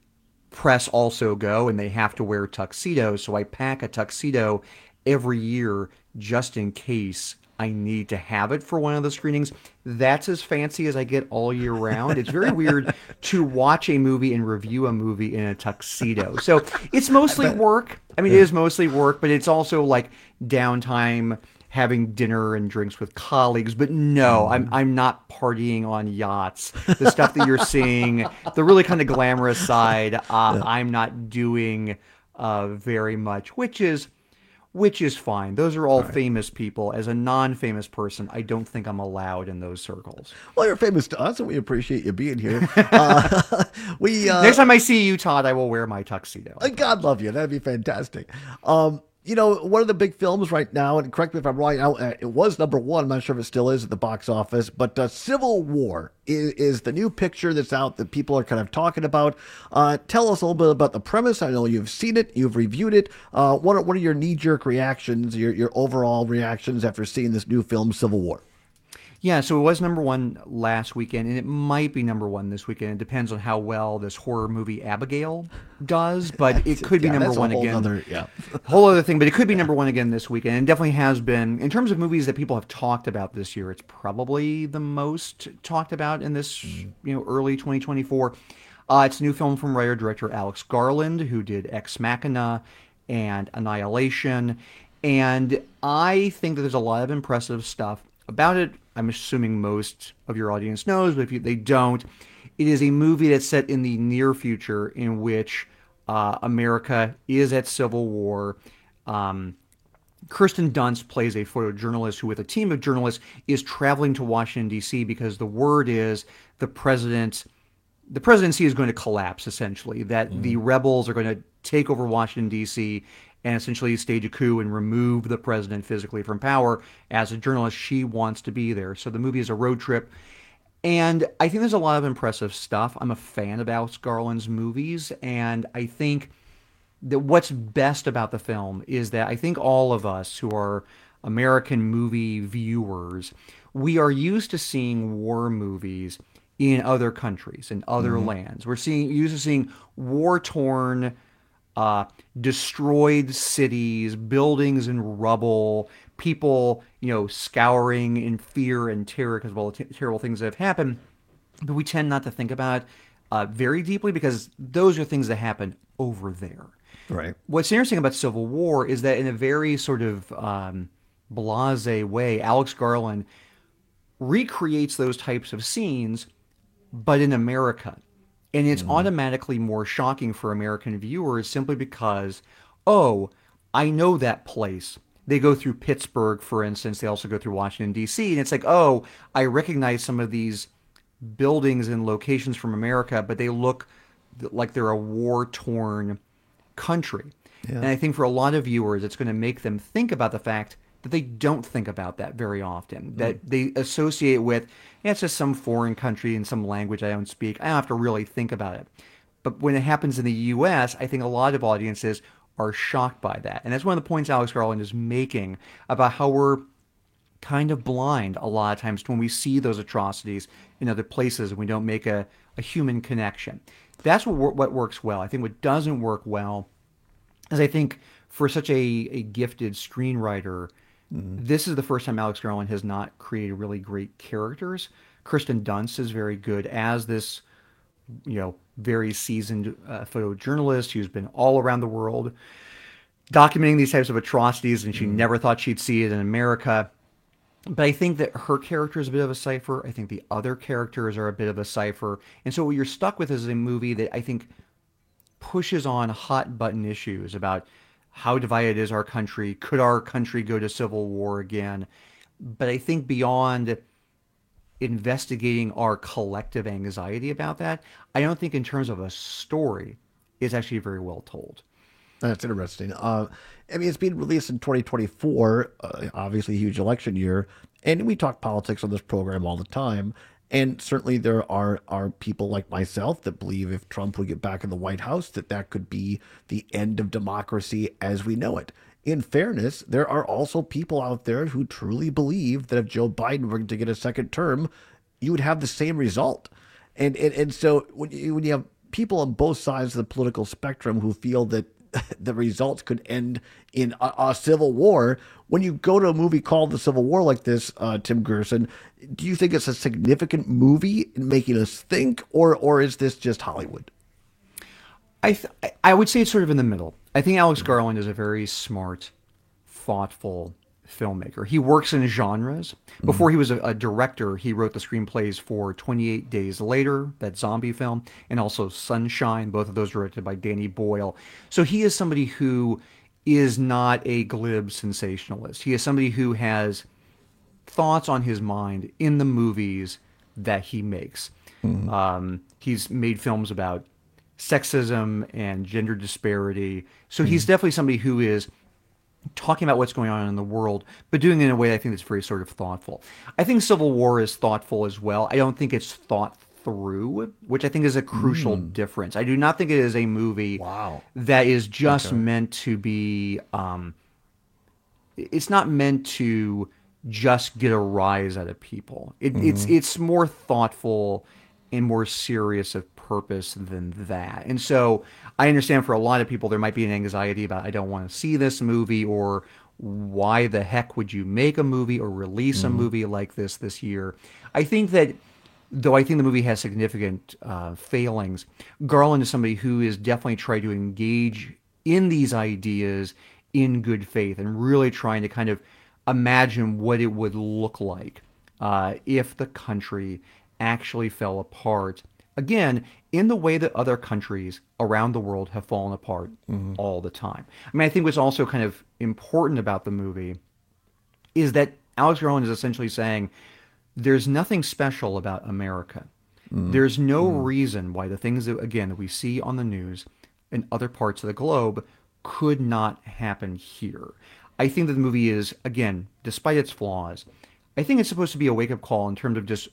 press also go, and they have to wear tuxedos. So I pack a tuxedo every year just in case I need to have it for one of the screenings. That's as fancy as I get all year round. It's very weird to watch a movie and review a movie in a tuxedo. So it's mostly work. I mean, it is mostly work, but it's also like downtime, having dinner and drinks with colleagues. But no, I'm I'm not partying on yachts. The stuff that you're seeing, the really kind of glamorous side, uh, I'm not doing uh, very much, which is Which is fine. Those are all right. famous people. As a non-famous person, I don't think I'm allowed in those circles. Well, you're famous to us, and we appreciate you being here. Uh, we uh, Next time I see you, Todd, I will wear my tuxedo. God love you. That'd be fantastic. Um, you know, one of the big films right now, and correct me if I'm wrong, it was number one. I'm not sure if it still is at the box office, but uh, Civil War is, is the new picture that's out that people are kind of talking about. Uh, tell us a little bit about the premise. I know you've seen it, you've reviewed it. Uh, what are, what are your knee-jerk reactions, your, your overall reactions after seeing this new film, Civil War? Yeah, so it was number one last weekend, and it might be number one this weekend. It depends on how well this horror movie Abigail does, but it could be yeah, number one again. Other, yeah. whole other thing, but it could be number one again this weekend, and it definitely has been. In terms of movies that people have talked about this year, it's probably the most talked about in this you know early twenty twenty-four. Uh, it's a new film from writer-director Alex Garland, who did Ex Machina and Annihilation, and I think that there's a lot of impressive stuff about it. I'm assuming most of your audience knows, but if you, they don't, it is a movie that's set in the near future in which uh, America is at civil war. Um, Kirsten Dunst plays a photojournalist who, with a team of journalists, is traveling to Washington, D C because the word is the president, the presidency is going to collapse, essentially, that mm. the rebels are going to take over Washington, D C and essentially stage a coup and remove the president physically from power. As a journalist, she wants to be there. So the movie is a road trip. And I think there's a lot of impressive stuff. I'm a fan of Alex Garland's movies. And I think that what's best about the film is that I think all of us who are American movie viewers, we are used to seeing war movies in other countries, in other mm-hmm. lands. We're seeing used to seeing war-torn uh, destroyed cities, buildings in rubble, people, you know, scouring in fear and terror because of all the t- terrible things that have happened. But we tend not to think about it uh, very deeply because those are things that happen over there. Right. What's interesting about Civil War is that in a very sort of um, blasé way, Alex Garland recreates those types of scenes, but in America. And it's mm. automatically more shocking for American viewers simply because, oh, I know that place. They go through Pittsburgh, for instance. They also go through Washington, D C. And it's like, oh, I recognize some of these buildings and locations from America, but they look like they're a war-torn country. Yeah. And I think for a lot of viewers, it's going to make them think about the fact that they don't think about that very often, mm. that they associate with, yeah, it's just some foreign country in some language I don't speak. I don't have to really think about it. But when it happens in the U S, I think a lot of audiences are shocked by that. And that's one of the points Alex Garland is making about how we're kind of blind a lot of times when we see those atrocities in other places and we don't make a, a human connection. That's what what works well. I think what doesn't work well is I think for such a, a gifted screenwriter, mm. this is the first time Alex Garland has not created really great characters. Kirsten Dunst is very good as this, you know, very seasoned uh, photojournalist who's been all around the world documenting these types of atrocities, and she mm. never thought she'd see it in America. But I think that her character is a bit of a cipher. I think the other characters are a bit of a cipher. And so what you're stuck with is a movie that I think pushes on hot button issues about how divided is our country. Could our country go to civil war again? But I think beyond investigating our collective anxiety about that, I don't think in terms of a story, it's actually very well told. That's interesting. Uh, I mean, it's being released in twenty twenty-four, uh, obviously a huge election year, and we talk politics on this program all the time. And certainly there are, are people like myself that believe if Trump would get back in the White House, that that could be the end of democracy as we know it. In fairness, there are also people out there who truly believe that if Joe Biden were to get a second term, you would have the same result. And and, and so when you, when you have people on both sides of the political spectrum who feel that the results could end in a, a civil war, when you go to a movie called The Civil War like this, uh, Tim Gerson, do you think it's a significant movie in making us think, or or is this just Hollywood? I th- I would say it's sort of in the middle. I think Alex Garland is a very smart, thoughtful filmmaker. He works in genres. Before he was a, a director, he wrote the screenplays for twenty-eight Days Later, that zombie film, and also Sunshine, both of those directed by Danny Boyle. So he is somebody who is not a glib sensationalist. He is somebody who has thoughts on his mind in the movies that he makes. Mm-hmm. Um, he's made films about sexism and gender disparity. So mm-hmm. he's definitely somebody who is talking about what's going on in the world, but doing it in a way I think that's very sort of thoughtful. I think Civil War is thoughtful as well. I don't think it's thought through, which I think is a crucial mm. difference. I do not think it is a movie wow. that is just okay. meant to be, um, it's not meant to just get a rise out of people. It, mm-hmm. It's it's more thoughtful and more serious of purpose than that. And so I understand for a lot of people there might be an anxiety about, I don't want to see this movie, or why the heck would you make a movie or release mm-hmm. a movie like this this year? I think that, though I think the movie has significant uh, failings, Garland is somebody who is definitely trying to engage in these ideas in good faith and really trying to kind of imagine what it would look like uh, if the country actually fell apart. Again, in the way that other countries around the world have fallen apart mm-hmm. all the time. I mean, I think what's also kind of important about the movie is that Alex Garland is essentially saying there's nothing special about America. Mm-hmm. There's no mm-hmm. reason why the things that, again, that we see on the news in other parts of the globe could not happen here. I think that the movie is, again, despite its flaws, I think it's supposed to be a wake-up call in terms of just,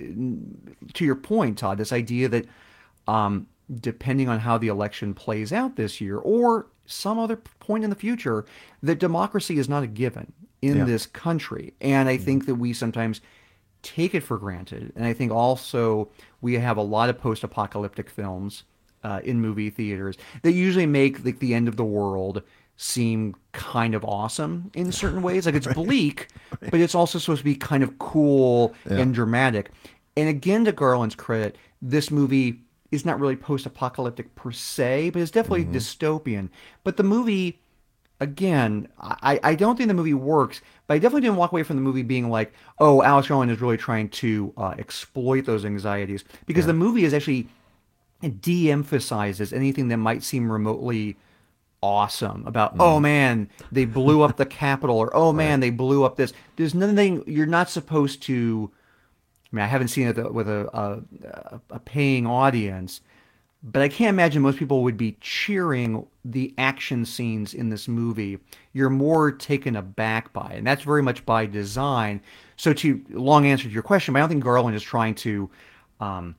to your point, Todd, this idea that um, depending on how the election plays out this year or some other point in the future, that democracy is not a given in yeah. this country. And I mm-hmm. think that we sometimes take it for granted. And I think also we have a lot of post-apocalyptic films uh, in movie theaters that usually make like the end of the world seem kind of awesome in certain ways. Like it's Right. bleak, but it's also supposed to be kind of cool Yeah. and dramatic. And again, to Garland's credit, this movie is not really post-apocalyptic per se, but it's definitely Mm-hmm. dystopian. But the movie, again, I, I don't think the movie works, but I definitely didn't walk away from the movie being like, oh, Alex Garland is really trying to uh, exploit those anxieties. Because the movie is actually de-emphasizes anything that might seem remotely awesome about, oh man, they blew up the Capitol, or oh man, they blew up this. There's nothing, you're not supposed to, I mean, I haven't seen it with a, a, a paying audience, but I can't imagine most people would be cheering the action scenes in this movie. You're more taken aback by it, and that's very much by design. So to long answer to your question, but I don't think Garland is trying to um,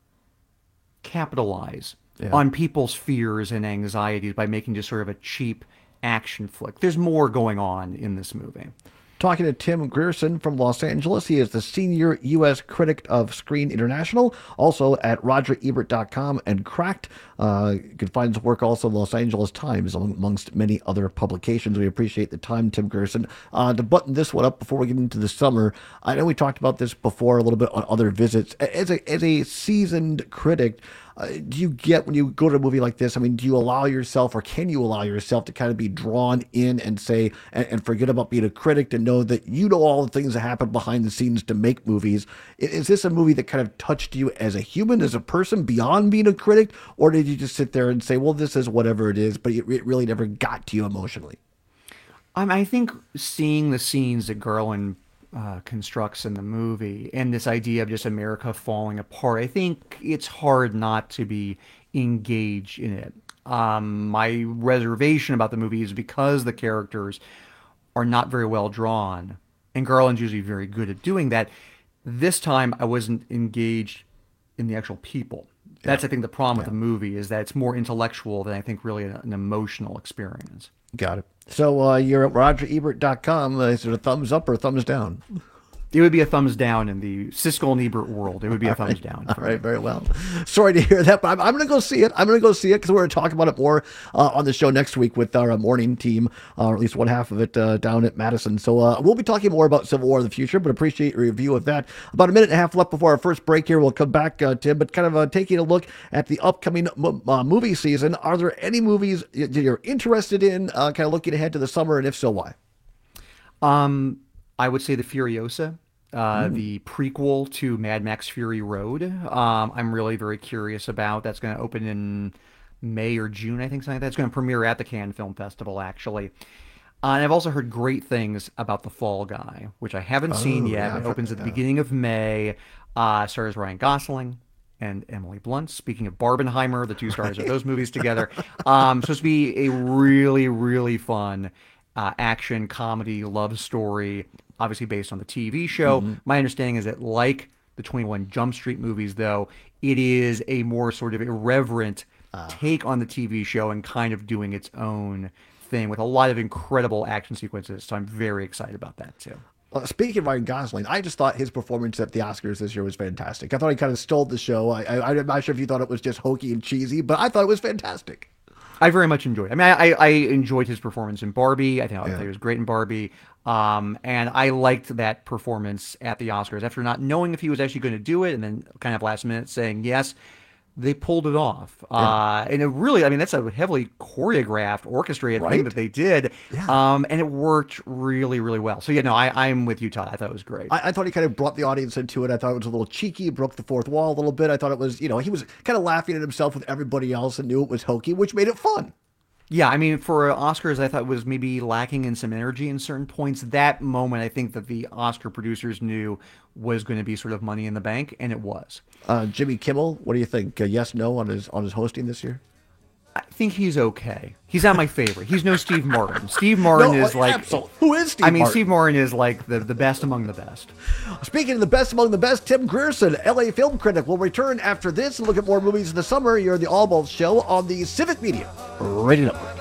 capitalize Yeah. on people's fears and anxieties by making just sort of a cheap action flick. There's more going on in this movie. Talking to Tim Grierson from Los Angeles. He is the senior U S critic of Screen International, also at roger ebert dot com and Cracked. Uh, you can find his work also in Los Angeles Times, amongst many other publications. We appreciate the time, Tim Grierson. Uh, to button this one up before we get into the summer, I know we talked about this before a little bit on other visits. As a, as a seasoned critic, Uh, do you get, when you go to a movie like this, I mean, do you allow yourself, or can you allow yourself to kind of be drawn in and say, and, and forget about being a critic, to know that you know all the things that happen behind the scenes to make movies? I- Is this a movie that kind of touched you as a human, as a person, beyond being a critic? Or did you just sit there and say, well, this is whatever it is, but it, it really never got to you emotionally? Um, I think seeing the scenes that Garland uh, constructs in the movie, and this idea of just America falling apart, I think it's hard not to be engaged in it. Um, my reservation about the movie is because the characters are not very well drawn, and Garland's usually very good at doing that. This time, I wasn't engaged in the actual people. That's, I think, the problem with the movie, is that it's more intellectual than I think really an, an emotional experience. Got it. So uh, you're at roger ebert dot com. Uh, is it a thumbs up or a thumbs down? It would be a thumbs down in the Siskel and Ebert world. It would be a All thumbs right. down. All right, very well. Sorry to hear that, but I'm, I'm going to go see it. I'm going to go see it because we're going to talk about it more uh, on the show next week with our uh, morning team, uh, or at least one half of it uh, down at Madison. So uh, we'll be talking more about Civil War in the future, but appreciate your review of that. About a minute and a half left before our first break here. We'll come back, uh, Tim, but kind of uh, taking a look at the upcoming m- uh, movie season. Are there any movies that you're interested in, uh, kind of looking ahead to the summer, and if so, why? Um, I would say the Furiosa. Uh, Mm. the prequel to Mad Max Fury Road. Um, I'm really very curious about. That's going to open in May or June, I think, something like that. It's going to premiere at the Cannes Film Festival, actually. Uh, and I've also heard great things about The Fall Guy, which I haven't seen Oh, yet. yeah, It I've opens heard- at the yeah. beginning of May. Uh, stars Ryan Gosling and Emily Blunt. Speaking of Barbenheimer, the two stars of those movies together. Um, supposed to be a really, really fun uh, action, comedy, love story, obviously based on the T V show. Mm-hmm. My understanding is that, like the twenty-one Jump Street movies, though, it is a more sort of irreverent Ah. take on the T V show and kind of doing its own thing with a lot of incredible action sequences. So I'm very excited about that, too. Uh, speaking of Ryan Gosling, I just thought his performance at the Oscars this year was fantastic. I thought he kind of stole the show. I, I, I'm not sure if you thought it was just hokey and cheesy, but I thought it was fantastic. I very much enjoyed it. I mean, I, I, I enjoyed his performance in Barbie. I think, I Yeah. think he was great in Barbie. Um, and I liked that performance at the Oscars. After not knowing if he was actually going to do it, and then kind of last minute saying yes, they pulled it off. Yeah. Uh, and it really, I mean, that's a heavily choreographed, orchestrated thing Right? that they did. Um, and it worked really, really well. So, yeah, no, I, I'm with you, Todd. I thought it was great. I, I thought he kind of brought the audience into it. I thought it was a little cheeky, broke the fourth wall a little bit. I thought it was, you know, he was kind of laughing at himself with everybody else and knew it was hokey, which made it fun. Yeah, I mean, for Oscars, I thought was maybe lacking in some energy in certain points. That moment, I think that the Oscar producers knew was going to be sort of money in the bank, and it was. Uh, Jimmy Kimmel, what do you think? Uh, yes, no on his on his hosting this year? I think he's okay. He's not my favorite. He's no Steve Martin. Steve Martin No, is like... absolutely. Who is Steve I mean, Martin? Steve Martin is like the, the best among the best. Speaking of the best among the best, Tim Grierson, L A film critic, will return after this and look at more movies in the summer. You're the All Balls Show on the Civic Media Radio Network.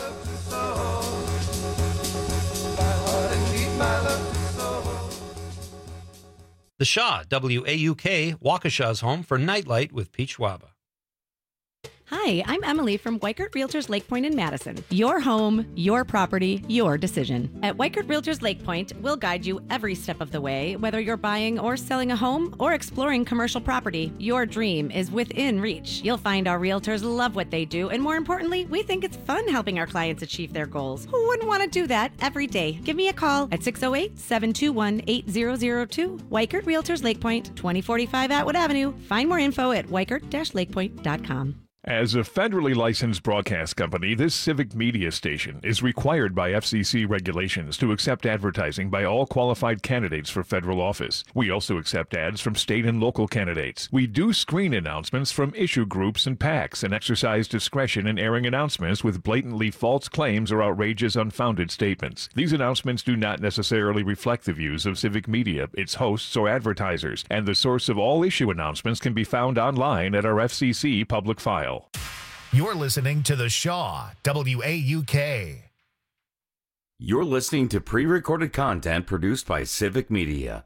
The Shaw, W A U K, Waukesha's home for Nightlight with Pete Schwaba. Hi, I'm Emily from Weichert Realtors Lake Point in Madison. Your home, your property, your decision. At Weichert Realtors Lake Point, we'll guide you every step of the way, whether you're buying or selling a home or exploring commercial property. Your dream is within reach. You'll find our realtors love what they do, and more importantly, we think it's fun helping our clients achieve their goals. Who wouldn't want to do that every day? Give me a call at six oh eight, seven two one, eight zero zero two. Weichert Realtors Lake Point, twenty forty-five Atwood Avenue. Find more info at weichert dash lake point dot com. As a federally licensed broadcast company, this civic media station is required by F C C regulations to accept advertising by all qualified candidates for federal office. We also accept ads from state and local candidates. We do screen announcements from issue groups and PACs and exercise discretion in airing announcements with blatantly false claims or outrageous, unfounded statements. These announcements do not necessarily reflect the views of civic media, its hosts, or advertisers, and the source of all issue announcements can be found online at our F C C public file. You're listening to The Shaw, W A U K. You're listening to pre-recorded content produced by Civic Media.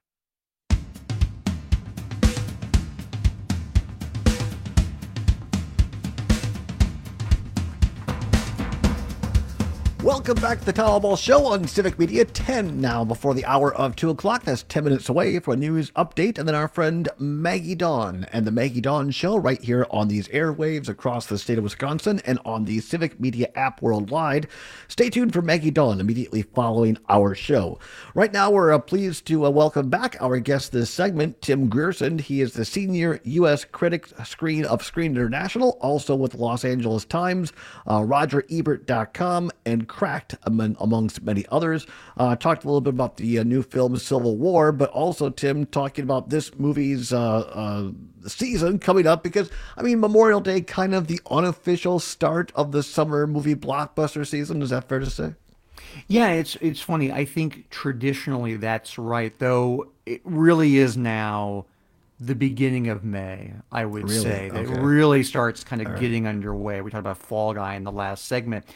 Welcome back to the Town Ball Show on Civic Media. ten now before the hour of two o'clock. That's ten minutes away for a news update. And then our friend Maggie Dawn and the Maggie Dawn Show right here on these airwaves across the state of Wisconsin and on the Civic Media app worldwide. Stay tuned for Maggie Dawn immediately following our show. Right now, we're uh, pleased to uh, welcome back our guest this segment, Tim Grierson. He is the senior U S critic screen of Screen International, also with the Los Angeles Times, uh, Roger Ebert dot com, and Cracked, among, amongst many others. Uh, talked a little bit about the uh, new film Civil War, but also, Tim, talking about this movie's uh, uh, season coming up because, I mean, Memorial Day, kind of the unofficial start of the summer movie blockbuster season. Is that fair to say? Yeah, it's it's funny. I think traditionally that's right, though it really is now the beginning of May, I would Really? say. That Okay. It really starts kind of All right. getting underway. We talked about Fall Guy in the last segment.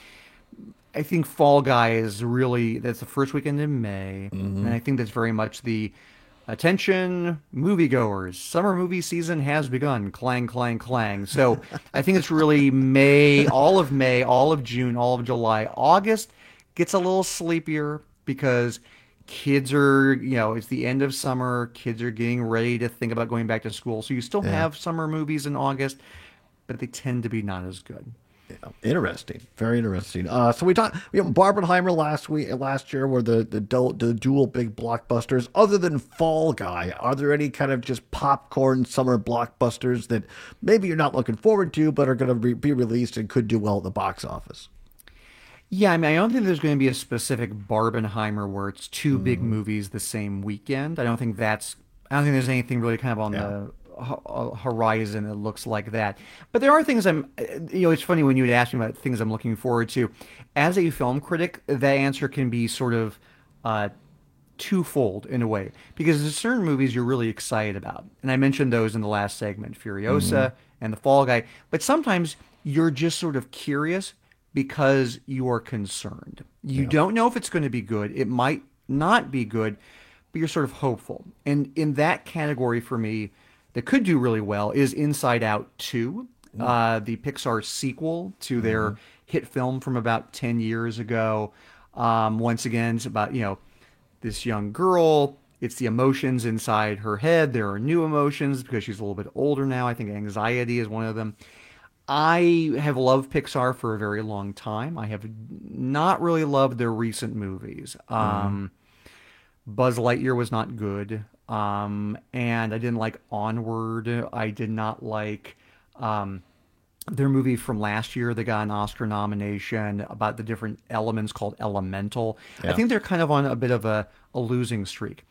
I think Fall Guy is really, that's the first weekend in May, Mhm. and I think that's very much the attention moviegoers. Summer movie season has begun. Clang, clang, clang. So I think it's really May, all of May, all of June, all of July. August gets a little sleepier because kids are, you know, it's the end of summer. Kids are getting ready to think about going back to school. So you still Yeah. have summer movies in August, but they tend to be not as good. Interesting, very interesting. Uh, so we talked, you know, Barbenheimer last week, last year, were the the, du- the dual big blockbusters. Other than Fall Guy, are there any kind of just popcorn summer blockbusters that maybe you're not looking forward to, but are going to re- be released and could do well at the box office? Yeah, I mean, I don't think there's going to be a specific Barbenheimer where it's two big movies the same weekend. I don't think that's, I don't think there's anything really kind of on the ho- horizon that looks like that. But there are things I'm, you know, it's funny when you would ask me about things I'm looking forward to. As a film critic, that answer can be sort of uh, twofold in a way, because there's certain movies you're really excited about. And I mentioned those in the last segment, Furiosa Mhm. and The Fall Guy. But sometimes you're just sort of curious because you are concerned. You Yeah. don't know if it's going to be good. It might not be good, but you're sort of hopeful. And in that category for me, that could do really well is Inside Out two, uh, the Pixar sequel to their hit film from about ten years ago. Um, once again, it's about, you know, this young girl. It's the emotions inside her head. There are new emotions because she's a little bit older now. I think anxiety is one of them. I have loved Pixar for a very long time. I have not really loved their recent movies. Um, Buzz Lightyear was not good. Um, and I didn't like Onward. I did not like um, their movie from last year that got an Oscar nomination about the different elements called Elemental. I Yeah. think they're kind of on a bit of a, a losing streak.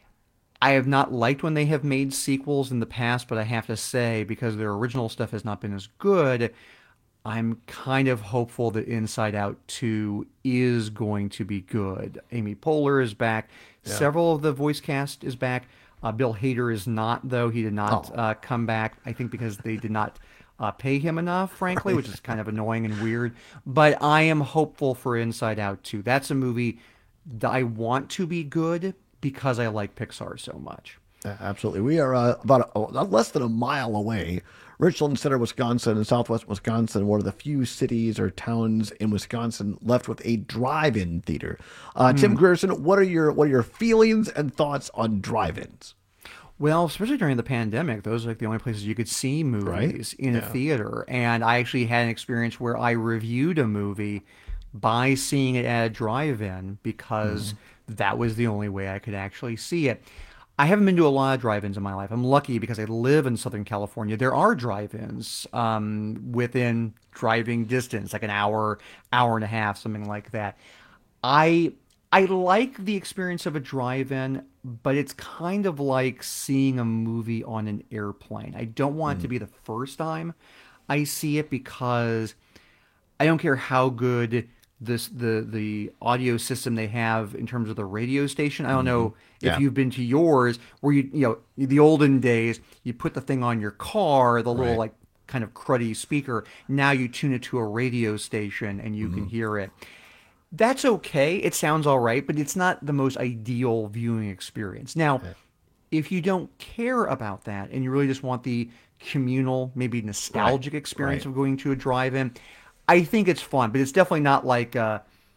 I have not liked when they have made sequels in the past, but I have to say, because their original stuff has not been as good, I'm kind of hopeful that Inside Out two is going to be good. Amy Poehler is back. Yeah. Several of the voice cast is back. Uh, Bill Hader is not, though. He did not Oh. uh, come back, I think because they did not uh, pay him enough, frankly, which is kind of annoying and weird. But I am hopeful for Inside Out two. That's a movie that I want to be good because I like Pixar so much. Absolutely. We are uh, about a, less than a mile away. Richland Center, Wisconsin, in southwest Wisconsin, one of the few cities or towns in Wisconsin left with a drive-in theater. Uh, mm. Tim Grierson, what are your what are your feelings and thoughts on drive-ins? Well, especially during the pandemic, those are like the only places you could see movies right? in yeah. a theater. And I actually had an experience where I reviewed a movie by seeing it at a drive-in because mm. that was the only way I could actually see it. I haven't been to a lot of drive-ins in my life. I'm lucky because I live in Southern California. There are drive-ins um, within driving distance, like an hour, hour and a half, something like that. I I like the experience of a drive-in, but it's kind of like seeing a movie on an airplane. I don't want mm. it to be the first time I see it because I don't care how good this the the audio system they have in terms of the radio station. I don't know yeah. if you've been to yours where you you know the olden days you put the thing on your car, the little right. like kind of cruddy speaker. Now you tune it to a radio station and you mm-hmm. can hear it. That's okay. It sounds all right, but it's not the most ideal viewing experience. Now, okay. if you don't care about that and you really just want the communal, maybe nostalgic right. experience right. of going to a drive-in, I think it's fun, but it's definitely not like, uh,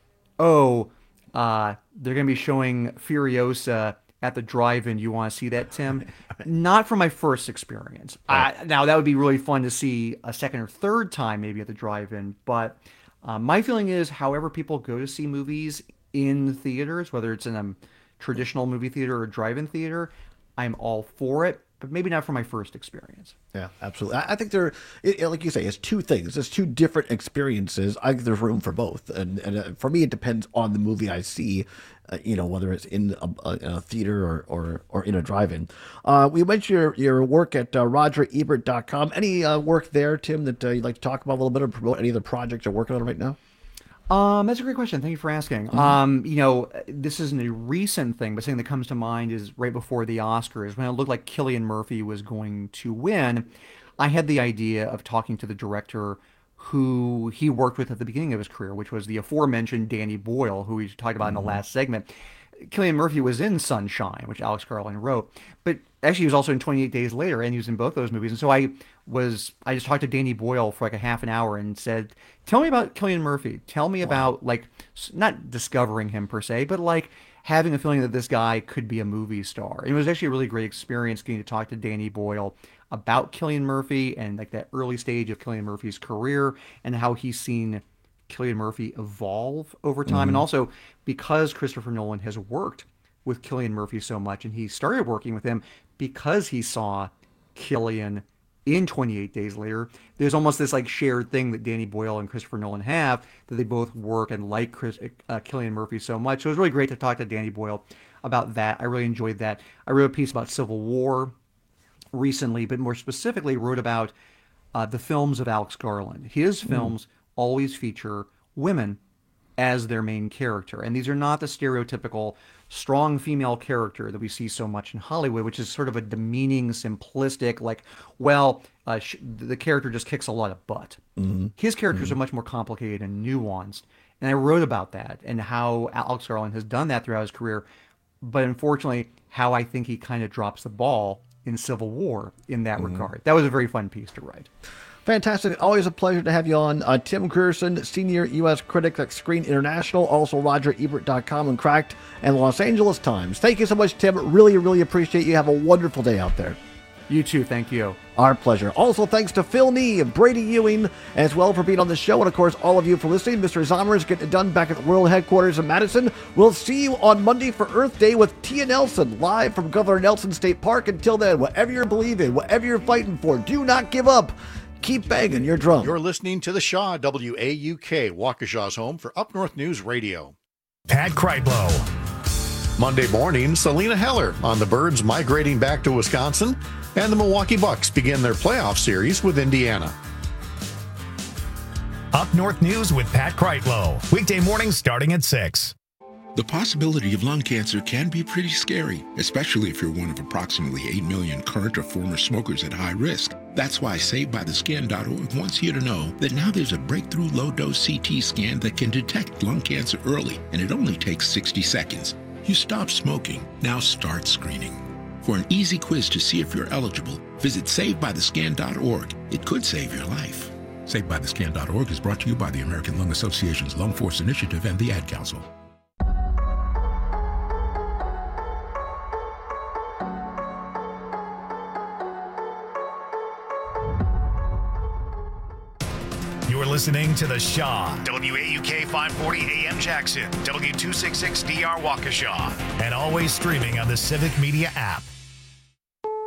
oh, uh, they're going to be showing Furiosa at the drive-in. You want to see that, Tim? Not from my first experience. Right. I, now, that would be really fun to see a second or third time maybe at the drive-in, but uh, my feeling is however people go to see movies in theaters, whether it's in a traditional movie theater or drive-in theater, I'm all for it. But maybe not for my first experience. Yeah, absolutely. I think there, it, like you say, it's two things. It's two different experiences. I think there's room for both. And, and uh, for me, it depends on the movie I see, uh, you know, whether it's in a, a, in a theater or, or, or in a drive-in. Uh, we mentioned your, your work at uh, Roger Ebert dot com. Any uh, work there, Tim, that uh, you'd like to talk about a little bit or promote any of the projects you're working on right now? Um, that's a great question. Thank you for asking. Mm-hmm. Um, you know, this isn't a recent thing, but something that comes to mind is right before the Oscars, when it looked like Cillian Murphy was going to win, I had the idea of talking to the director who he worked with at the beginning of his career, which was the aforementioned Danny Boyle, who we talked about mm-hmm. in the last segment. Cillian Murphy was in Sunshine, which Alex Garland wrote, but actually he was also in twenty-eight days later, and he was in both those movies. And so I was, I just talked to Danny Boyle for like a half an hour and said, tell me about Cillian Murphy. Tell me wow. about, like, not discovering him per se, but like having a feeling that this guy could be a movie star. And it was actually a really great experience getting to talk to Danny Boyle about Cillian Murphy and like that early stage of Cillian Murphy's career and how he's seen Cillian Murphy evolve over time. Mm-hmm. And also because Christopher Nolan has worked with Cillian Murphy so much, and he started working with him because he saw Cillian in twenty-eight days later, there's almost this like shared thing that Danny Boyle and Christopher Nolan have, that they both work and like Chris, uh, Cillian Murphy so much. So it was really great to talk to Danny Boyle about that. I really enjoyed that. I wrote a piece about Civil War recently, but more specifically wrote about uh, the films of Alex Garland. His films mm. always feature women as their main character. And these are not the stereotypical strong female character that we see so much in Hollywood, which is sort of a demeaning, simplistic, like, well, uh, sh- the character just kicks a lot of butt. Mm-hmm. His characters mm-hmm. are much more complicated and nuanced. And I wrote about that and how Alex Garland has done that throughout his career. But unfortunately, how I think he kind of drops the ball in Civil War in that mm-hmm. regard. That was a very fun piece to write. Fantastic. Always a pleasure to have you on. Uh, Tim Grierson, Senior U S Critic at Screen International, also Roger Ebert dot com and Cracked and Los Angeles Times. Thank you so much, Tim. Really, really appreciate you. Have a wonderful day out there. You too. Thank you. Our pleasure. Also, thanks to Phil Nee and Brady Ewing as well for being on the show. And, of course, all of you for listening. Mister Zomer is getting it done back at the World Headquarters in Madison. We'll see you on Monday for Earth Day with Tia Nelson, live from Governor Nelson State Park. Until then, whatever you're believing, whatever you're fighting for, do not give up. Keep banging your drum. You're listening to The Shaw, W A U K, Waukesha's home for Up North News Radio. Pat Kreitlow. Monday morning, Selena Heller on the Birds migrating back to Wisconsin, and the Milwaukee Bucks begin their playoff series with Indiana. Up North News with Pat Kreitlow. Weekday mornings starting at six. The possibility of lung cancer can be pretty scary, especially if you're one of approximately eight million current or former smokers at high risk. That's why Saved By The Skin dot org wants you to know that now there's a breakthrough low-dose C T scan that can detect lung cancer early, and it only takes sixty seconds. You stop smoking. Now start screening. For an easy quiz to see if you're eligible, visit save by the scan dot org. It could save your life. save by the scan dot org is brought to you by the American Lung Association's Lung Force Initiative and the Ad Council. You're listening to The Shaw, W A U K five forty A M Jackson, W two sixty-six D R Waukesha, and always streaming on the Civic Media app.